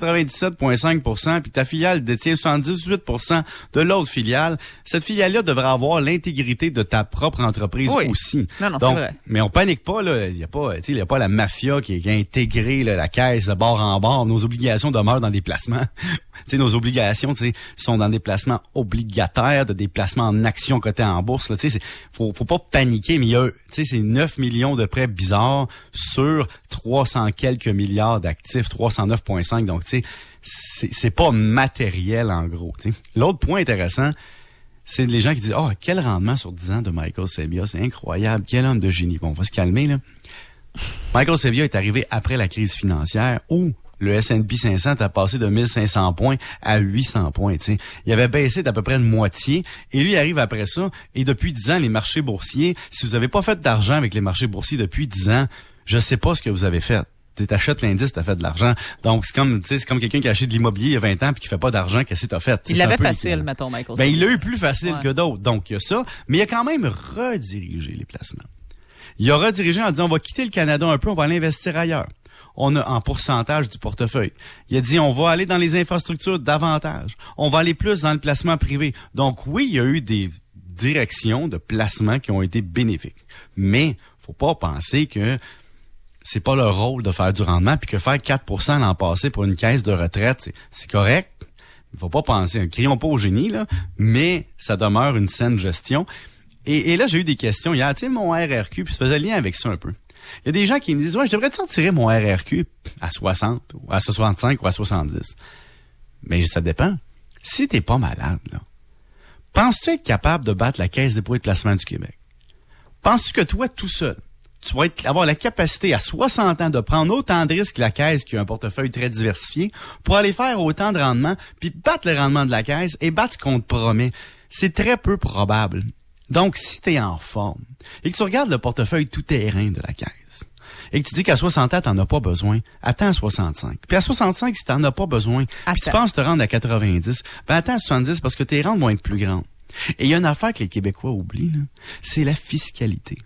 97,5% puis ta filiale détient 78% de l'autre filiale, cette filiale-là devrait avoir l'intégrité de ta propre entreprise aussi. Non, donc, c'est vrai. Mais on panique pas, là. Il y a pas la mafia qui a intégré là, la caisse de bord en bord. Nos obligations demeurent dans des placements. Nos obligations, sont dans des placements obligataires, de des placements en actions cotées en bourse, là. Faut pas paniquer, mais il y a, c'est 9 millions de prêts bizarres sur 300 quelques milliards d'actifs, 309,5. Donc, c'est pas matériel, en gros, t'sais. L'autre point intéressant, c'est les gens qui disent, quel rendement sur 10 ans de Michael Sabia, c'est incroyable, quel homme de génie. Bon, on va se calmer, là. Michael Sabia est arrivé après la crise financière où le S&P 500 a passé de 1500 points à 800 points. T'sais. Il avait baissé d'à peu près de moitié. Et lui arrive après ça. Et depuis 10 ans, les marchés boursiers, si vous n'avez pas fait d'argent avec les marchés boursiers depuis 10 ans, je sais pas ce que vous avez fait. Tu achètes l'indice, tu as fait de l'argent. Donc, c'est comme quelqu'un qui a acheté de l'immobilier il y a 20 ans puis qui fait pas d'argent, qu'est-ce que tu as fait? Il l'avait facile, mettons, Michael. Il l'a eu plus facile que d'autres. Donc, il y a ça. Mais il a quand même redirigé les placements. Il a redirigé en disant, on va quitter le Canada un peu, on va aller investir ailleurs. On a en pourcentage du portefeuille. Il a dit, on va aller dans les infrastructures davantage. On va aller plus dans le placement privé. Donc oui, il y a eu des directions de placement qui ont été bénéfiques. Mais faut pas penser que c'est pas leur rôle de faire du rendement puis que faire 4% l'an passé pour une caisse de retraite, c'est correct. Il faut pas penser, crions pas au génie, là, mais ça demeure une saine gestion. Et là, j'ai eu des questions hier. Tu sais, mon RRQ, puis ça faisait lien avec ça un peu. Il y a des gens qui me disent, je devrais-tu retirer mon RRQ à 60, ou à 65, ou à 70? Mais ça dépend. Si t'es pas malade, là, penses-tu être capable de battre la Caisse des dépôts et de placement du Québec? Penses-tu que toi, tout seul, tu vas avoir la capacité à 60 ans de prendre autant de risques que la Caisse qui a un portefeuille très diversifié pour aller faire autant de rendement, puis battre le rendement de la Caisse et battre ce qu'on te promet? C'est très peu probable. Donc, si tu es en forme et que tu regardes le portefeuille tout-terrain de la Caisse et que tu dis qu'à 60 ans, tu n'en as pas besoin, attends à 65. Puis à 65, si tu n'en as pas besoin, puis tu penses te rendre à 90, attends à 70 parce que tes rentes vont être plus grandes. Et il y a une affaire que les Québécois oublient, là, c'est la fiscalité.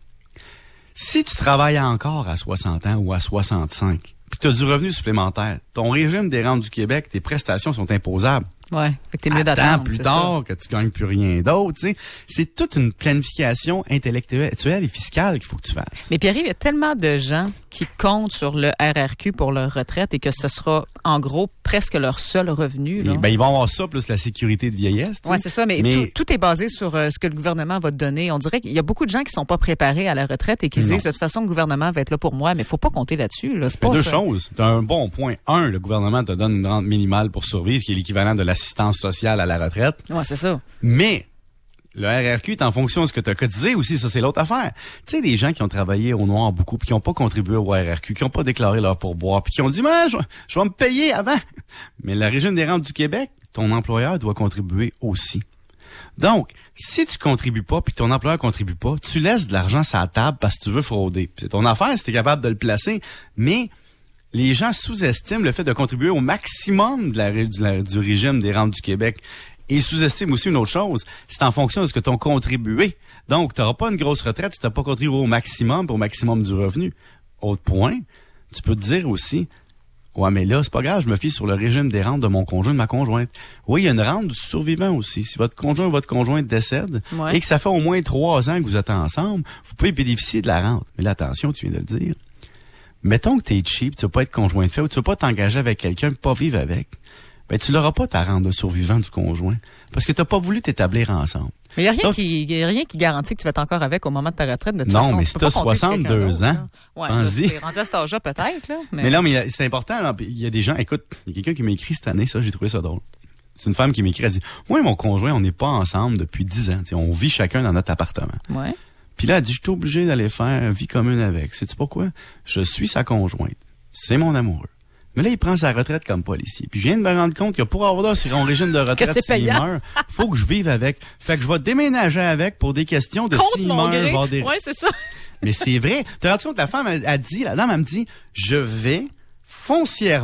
Si tu travailles encore à 60 ans ou à 65, puis tu as du revenu supplémentaire, ton régime des rentes du Québec, tes prestations sont imposables. Ouais, fait que t'es mieux d'attendre. Attends plus tard que tu gagnes plus rien d'autre, tu sais. C'est toute une planification intellectuelle et fiscale qu'il faut que tu fasses. Mais Pierre-Yves, il y a tellement de gens qui comptent sur le RRQ pour leur retraite et que ce sera, en gros, presque leur seul revenu. Là. Et ils vont avoir ça plus la sécurité de vieillesse. Oui, c'est ça, mais tout est basé sur ce que le gouvernement va te donner. On dirait qu'il y a beaucoup de gens qui sont pas préparés à la retraite et qui disent, de toute façon, le gouvernement va être là pour moi, mais faut pas compter là-dessus. Là. C'est pas deux choses. C'est un bon point. Un, le gouvernement te donne une rente minimale pour survivre, qui est l'équivalent de l'assistance sociale à la retraite. Oui, c'est ça. Mais le RRQ est en fonction de ce que tu as cotisé aussi, ça c'est l'autre affaire. Tu sais, des gens qui ont travaillé au noir beaucoup puis qui n'ont pas contribué au RRQ, qui n'ont pas déclaré leur pourboire puis qui ont dit je vais me payer avant. Mais le régime des rentes du Québec, ton employeur doit contribuer aussi. Donc, si tu contribues pas puis que ton employeur contribue pas, tu laisses de l'argent sur la table parce que tu veux frauder. Puis c'est ton affaire si tu es capable de le placer, mais les gens sous-estiment le fait de contribuer au maximum du régime des rentes du Québec. Et ils sous-estiment aussi une autre chose, c'est en fonction de ce que tu as contribué. Donc, tu n'auras pas une grosse retraite si tu n'as pas contribué au maximum pour au maximum du revenu. Autre point, tu peux te dire aussi, ouais, mais là, c'est pas grave, je me fie sur le régime des rentes de mon conjoint, de ma conjointe. Oui, il y a une rente du survivant aussi. Si votre conjoint ou votre conjointe décède et que ça fait au moins 3 ans que vous êtes ensemble, vous pouvez bénéficier de la rente. Mais là, attention, tu viens de le dire. Mettons que t'es cheap, tu vas pas être conjoint de fait ou tu vas pas t'engager avec quelqu'un, pas vivre avec. Ben, tu l'auras pas ta rente de survivant du conjoint. Parce que t'as pas voulu t'établir ensemble. Mais il y a rien qui garantit que tu vas être encore avec au moment de ta retraite, de toute façon. Non, mais si t'as 62 ans, pense-y. T'es rendu à cet âge-là, peut-être, là. Mais là, mais c'est important, là. Il y a des gens, écoute, il y a quelqu'un qui m'a écrit cette année, ça, j'ai trouvé ça drôle. C'est une femme qui m'écrit, elle dit, moi et mon conjoint, on n'est pas ensemble depuis 10 ans. T'sais, on vit chacun dans notre appartement. Ouais. Puis là, elle dit, je suis obligé d'aller faire vie commune avec. Sais-tu pourquoi? Je suis sa conjointe. C'est mon amoureux. Mais là, il prend sa retraite comme policier. Puis je viens de me rendre compte que pour avoir son régime de retraite, s'il meurt, faut que je vive avec. Fait que je vais déménager avec pour des questions de s'il meurt. Ouais, c'est ça. Mais c'est vrai. Tu te rends compte, la femme a dit, la dame, elle me dit, je vais foncièrement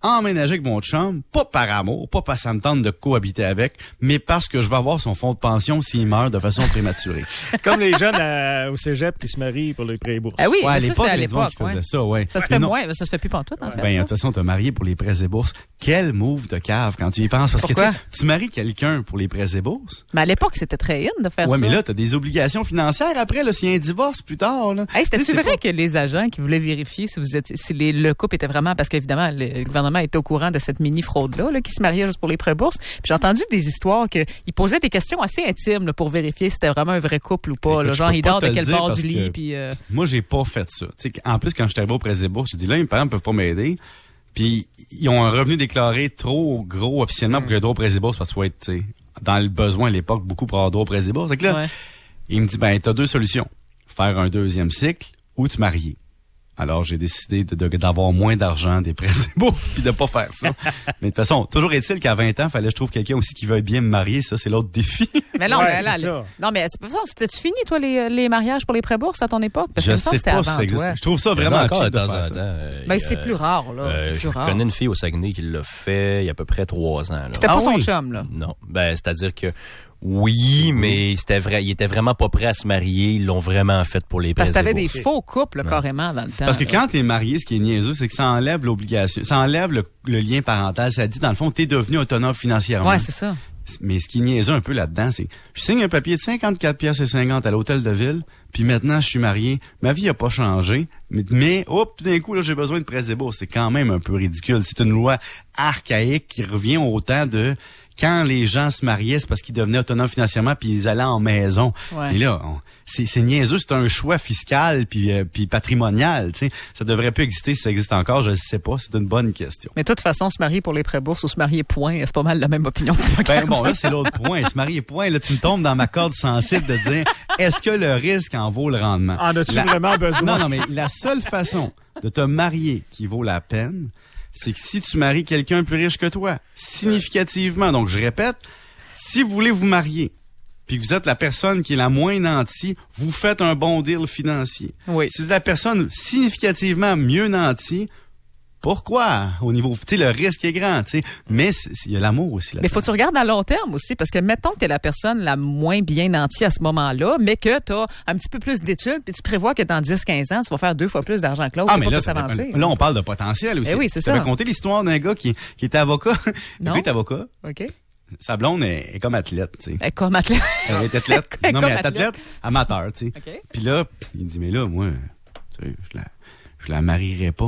emménager avec mon chum, pas par amour, pas parce que ça me tente de cohabiter avec, mais parce que je vais avoir son fonds de pension s'il meurt de façon prématurée. Comme les jeunes au cégep qui se marient pour les prêts et bourses. Ah oui, ouais, mais ça, c'était à l'époque. Qui faisait ça, ouais. Ça se fait moins, mais ça se fait plus pantoute, en fait. Ben, de toute façon, t'as marié pour les prêts et bourses. Quel move de cave quand tu y penses. Parce Pourquoi? que tu maries quelqu'un pour les prêts et bourses. Mais à l'époque, c'était très in de faire ça. Ouais, mais là, t'as des obligations financières après, là, s'il y a un divorce plus tard, là. Hey, c'était-tu vrai que les agents qui voulaient vérifier si le couple était vraiment, parce qu'évidemment, le gouvernement était au courant de cette mini-fraude-là, là, qui se mariait juste pour les prêts-bourses. Puis j'ai entendu des histoires qu'ils posaient des questions assez intimes, là, pour vérifier si c'était vraiment un vrai couple ou pas. Écoute, Là, genre, il dort de quel bord du que lit. Puis, moi, j'ai pas fait ça. T'sais, en plus, quand j'étais arrivé au prêts et bourses, j'ai dit, là, mes parents peuvent pas m'aider. Puis ils ont un revenu déclaré trop gros officiellement pour que le droit au prêts et bourses, parce que soit être, dans le besoin à l'époque, beaucoup pour avoir droit au prêts et bourses. Donc là, il me dit, ben, t'as deux solutions. Faire un deuxième cycle ou te marier. Alors, j'ai décidé d'avoir moins d'argent des prêts et bourses puis de pas faire ça. Mais de toute façon, toujours est-il qu'à 20 ans, fallait que je trouve quelqu'un aussi qui veuille bien me marier. Ça, c'est l'autre défi. Mais non, mais là, non, mais c'est pas ça. C'était-tu fini, toi, les mariages pour les prêts-bourses à ton époque? Parce que je sais pas si ça existe. Je trouve ça vraiment encore cheap de temps de faire en ça. temps. Ben, c'est plus rare, là. C'est plus je rare. connais une fille au Saguenay qui l'a fait il y a à peu près 3 ans. Là. C'était pas son chum, là? Non. Ben, c'est-à-dire que oui, mais il était vraiment pas prêt à se marier. Ils l'ont vraiment fait pour les prêts. Parce que t'avais des faux couples, là, carrément, dans le temps. Parce que quand t'es marié, ce qui est niaiseux, c'est que ça enlève l'obligation. Ça enlève le lien parental. Ça dit, dans le fond, t'es devenu autonome financièrement. Ouais, c'est ça. Mais ce qui est niaiseux un peu là-dedans, c'est je signe un papier de 54,50 à l'hôtel de ville, puis maintenant je suis marié, ma vie a pas changé, mais hop, tout d'un coup là j'ai besoin de prêts et bourses. C'est quand même un peu ridicule. C'est une loi archaïque qui revient au temps de quand les gens se mariaient, c'est parce qu'ils devenaient autonomes financièrement puis ils allaient en maison. Ouais. Et là, c'est niaiseux, c'est un choix fiscal puis patrimonial, tu sais. Ça devrait plus exister si ça existe encore, je sais pas, c'est une bonne question. Mais de toute façon, se marier pour les prêts-bourses ou se marier point, c'est pas mal la même opinion. Ben bon, là c'est l'autre point, se marier point, là tu me tombes dans ma corde sensible de dire est-ce que le risque en vaut le rendement? En as-tu vraiment besoin? Non, mais la seule façon de te marier qui vaut la peine, c'est que si tu maries quelqu'un plus riche que toi, significativement. Donc, je répète, si vous voulez vous marier, puis que vous êtes la personne qui est la moins nantie, vous faites un bon deal financier. Oui. Si vous êtes la personne significativement mieux nantie, pourquoi? Au niveau, tu sais, le risque est grand, tu sais. Mais il y a l'amour aussi là. Mais faut que tu regardes à long terme aussi, parce que mettons que t'es la personne la moins bien nantie à ce moment-là, mais que t'as un petit peu plus d'études, puis tu prévois que dans 10-15 ans, tu vas faire 2 fois plus d'argent que l'autre, mais pas là, plus avancer. Là, on parle de potentiel aussi. Eh oui, c'est ça. Tu avais conté l'histoire d'un gars qui était avocat. Non. Il est avocat. OK. Sa blonde est comme athlète, tu sais. Elle est comme athlète. Elle est athlète. Non, mais elle est athlète. athlète amateur, tu sais. OK. Puis là, il dit, mais là, moi, tu sais, je la marierai pas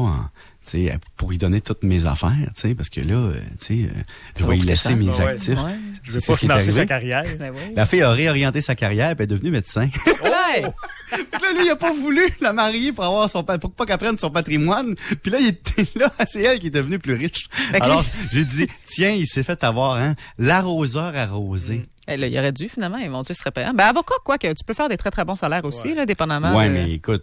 pour lui donner toutes mes affaires, tu sais, parce que là, tu sais, je vais y laisser mes actifs. Ouais. Je veux pas financer sa carrière. Ben oui. La fille a réorienté sa carrière et est devenue médecin. Ouais. Là, lui, il a pas voulu la marier pour avoir pour pas qu'elle prenne son patrimoine. Puis là, c'est elle qui est devenue plus riche. Okay. Alors, j'ai dit, tiens, il s'est fait avoir, l'arroseur arrosé. Là, il aurait dû, finalement, mon Dieu, serait payant. Ben, avocat, quoi, que tu peux faire des très, très bons salaires aussi, là, dépendamment. Ouais, mais écoute,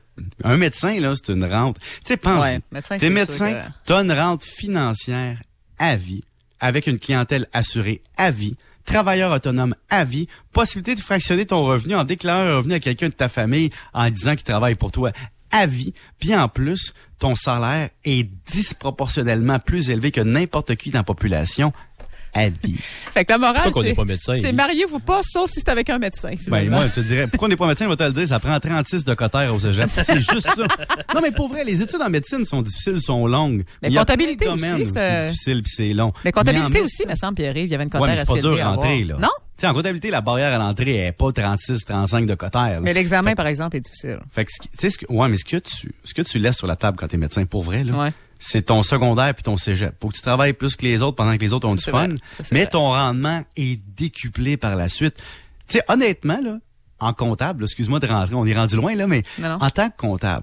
un médecin, là, c'est une rente. Tu sais, pense, t'es médecin, t'as une rente financière à vie, avec une clientèle assurée à vie, travailleur autonome à vie, possibilité de fractionner ton revenu en déclarant un revenu à quelqu'un de ta famille en disant qu'il travaille pour toi à vie, puis en plus, ton salaire est disproportionnellement plus élevé que n'importe qui dans la population à vie. Fait que la morale, c'est lui. mariez-vous pas, sauf si c'est avec un médecin. Ben, moi, je te dirais, pourquoi on n'est pas médecin, je vais te le dire, ça prend 36 de cotère au cégep. C'est juste ça. Non, mais pour vrai, les études en médecine sont difficiles, sont longues. Mais il y a comptabilité plein de domaines aussi, c'est difficile puis c'est long. Mais comptabilité aussi, me semble, Pierre-Yves, il y avait une cotère mais c'est assez pas élevée dur à rentrer, là. Non? Tu sais, en comptabilité, la barrière à l'entrée est pas 36, 35 de cotère. Là. Mais l'examen, par exemple, est difficile. Fait que, tu sais, mais ce que tu laisses sur la table quand t'es médecin, pour vrai, là. Ouais. C'est ton secondaire puis ton cégep. Faut que tu travailles plus que les autres pendant que les autres ont du fun. Mais ton rendement est décuplé par la suite. Tu sais, honnêtement, là, en comptable, là, excuse-moi de rentrer, on est rendu loin, là, mais non. En tant que comptable,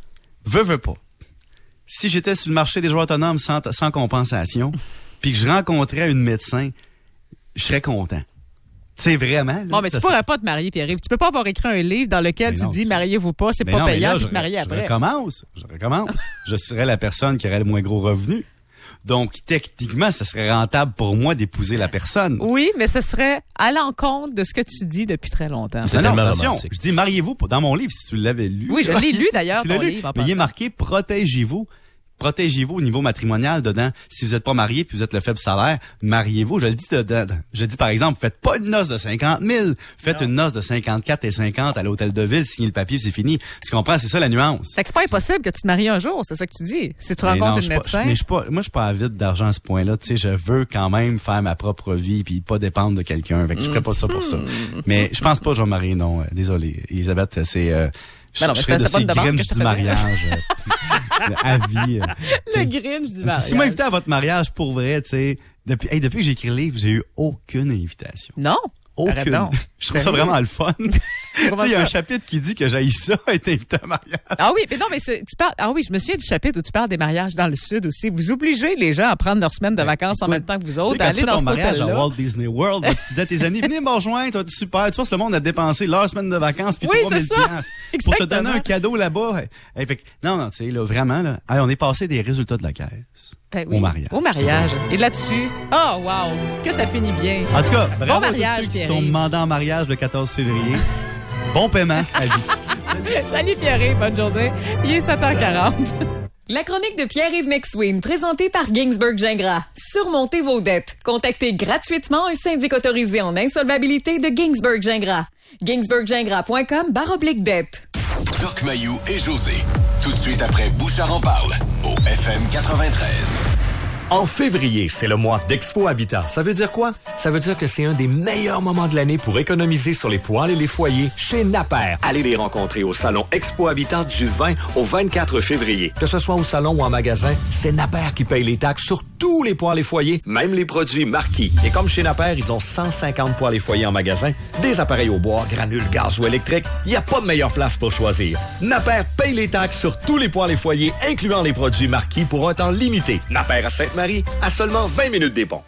veux pas. Si j'étais sur le marché des joueurs autonomes sans compensation, puis que je rencontrais une médecin, je serais content. C'est vraiment. Là, bon, mais tu pourrais pas te marier, Pierre-Yves. Tu peux pas avoir écrit un livre dans lequel tu dis mariez-vous pas, c'est pas payant, puis te marier après. Je recommence. Je serais la personne qui aurait le moins gros revenu. Donc, techniquement, ce serait rentable pour moi d'épouser la personne. Oui, mais ce serait à l'encontre de ce que tu dis depuis très longtemps. C'est tellement romantique. Je dis mariez-vous dans mon livre, si tu l'avais lu. Oui, je l'ai lu d'ailleurs, ton livre. Mais il est marqué protégez-vous. protégez-vous au niveau matrimonial dedans. Si vous n'êtes pas marié puis vous êtes le faible salaire, mariez-vous. Je le dis dedans. Je dis par exemple, faites pas une noce de 50 000. Faites une noce de 54 et 50 à l'hôtel de ville, signez le papier, c'est fini. Tu comprends? C'est ça la nuance. Fait que c'est pas impossible que tu te maries un jour, c'est ça que tu dis. Si tu rencontres une médecin. Moi, je suis pas avide d'argent à ce point-là. Tu sais, je veux quand même faire ma propre vie puis pas dépendre de quelqu'un. Fait que je ferais pas ça pour ça. Mais je pense pas que je vais me marier, non. Désolé. Elisabeth, c'est... Ben non, mais c'est pas une demande que je te du mariage à vie. Le Grinch du mariage. Si tu m'as invité à votre mariage, pour vrai, tu sais, depuis que j'ai écrit le livre, j'ai eu aucune invitation. Non? Aucune. Je trouve ça vraiment le fun. Tu sais, il y a un chapitre qui dit que j'haïs ça, être invité à mariage. Ah oui, mais non, mais tu parles. Ah oui, je me souviens du chapitre où tu parles des mariages dans le Sud aussi. Vous obligez les gens à prendre leur semaine de vacances en même temps que vous autres, à aller dans ce mariage hôtel-là. à Walt Disney World, tu dis à tes amis, venez me rejoindre, ça va être super. Tu vois, le monde a dépensé leur semaine de vacances puis 3000 piastres pour te donner un cadeau là-bas. Fait que, non, tu sais, là, vraiment, là, on est passé des résultats de la caisse. Ben oui, au mariage. Au mariage. Et là-dessus, oh wow, que ça finit bien. En tout cas, bravo bon mariage, à tous ceux qui sont demandés en mariage le 14 février. Bon paiement à vie. Salut Pierre, bonne journée. Il est 7h40. La chronique de Pierre-Yves McSween, présentée par Ginsberg Gingras. Surmontez vos dettes. Contactez gratuitement un syndic autorisé en insolvabilité de Ginsberg Gingras. ginsberggingras.com/dette. Doc Mayou et José. Tout de suite après Bouchard en parle, au FM 93. En février, c'est le mois d'Expo Habitat. Ça veut dire quoi? Ça veut dire que c'est un des meilleurs moments de l'année pour économiser sur les poêles et les foyers chez Napper. Allez les rencontrer au salon Expo Habitat du 20 au 24 février. Que ce soit au salon ou en magasin, c'est Napper qui paye les taxes sur tous les poêles et foyers, même les produits marquis. Et comme chez Napper, ils ont 150 poêles et foyers en magasin, des appareils au bois, granules, gaz ou électriques, il n'y a pas de meilleure place pour choisir. Napper paye les taxes sur tous les poêles et foyers, incluant les produits marquis pour un temps limité. Napper à Sainte-Marie, à seulement 20 minutes des ponts.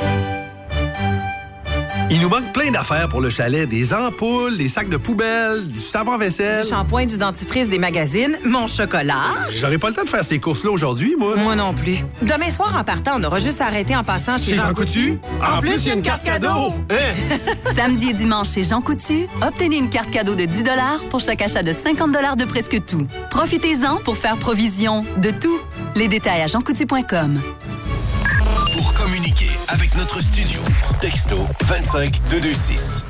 Il nous manque plein d'affaires pour le chalet. Des ampoules, des sacs de poubelle, du savon-vaisselle. Du shampoing, du dentifrice, des magazines, mon chocolat. J'aurais pas le temps de faire ces courses-là aujourd'hui, moi. Moi non plus. Demain soir, en partant, on aura juste arrêté en passant chez Jean Coutu. En plus, il y a une carte cadeau. Samedi et dimanche chez Jean Coutu, obtenez une carte cadeau de 10 $ pour chaque achat de 50 $ de presque tout. Profitez-en pour faire provision de tout. Les détails à jeancoutu.com. Pour communiquer avec notre studio, texto 25226.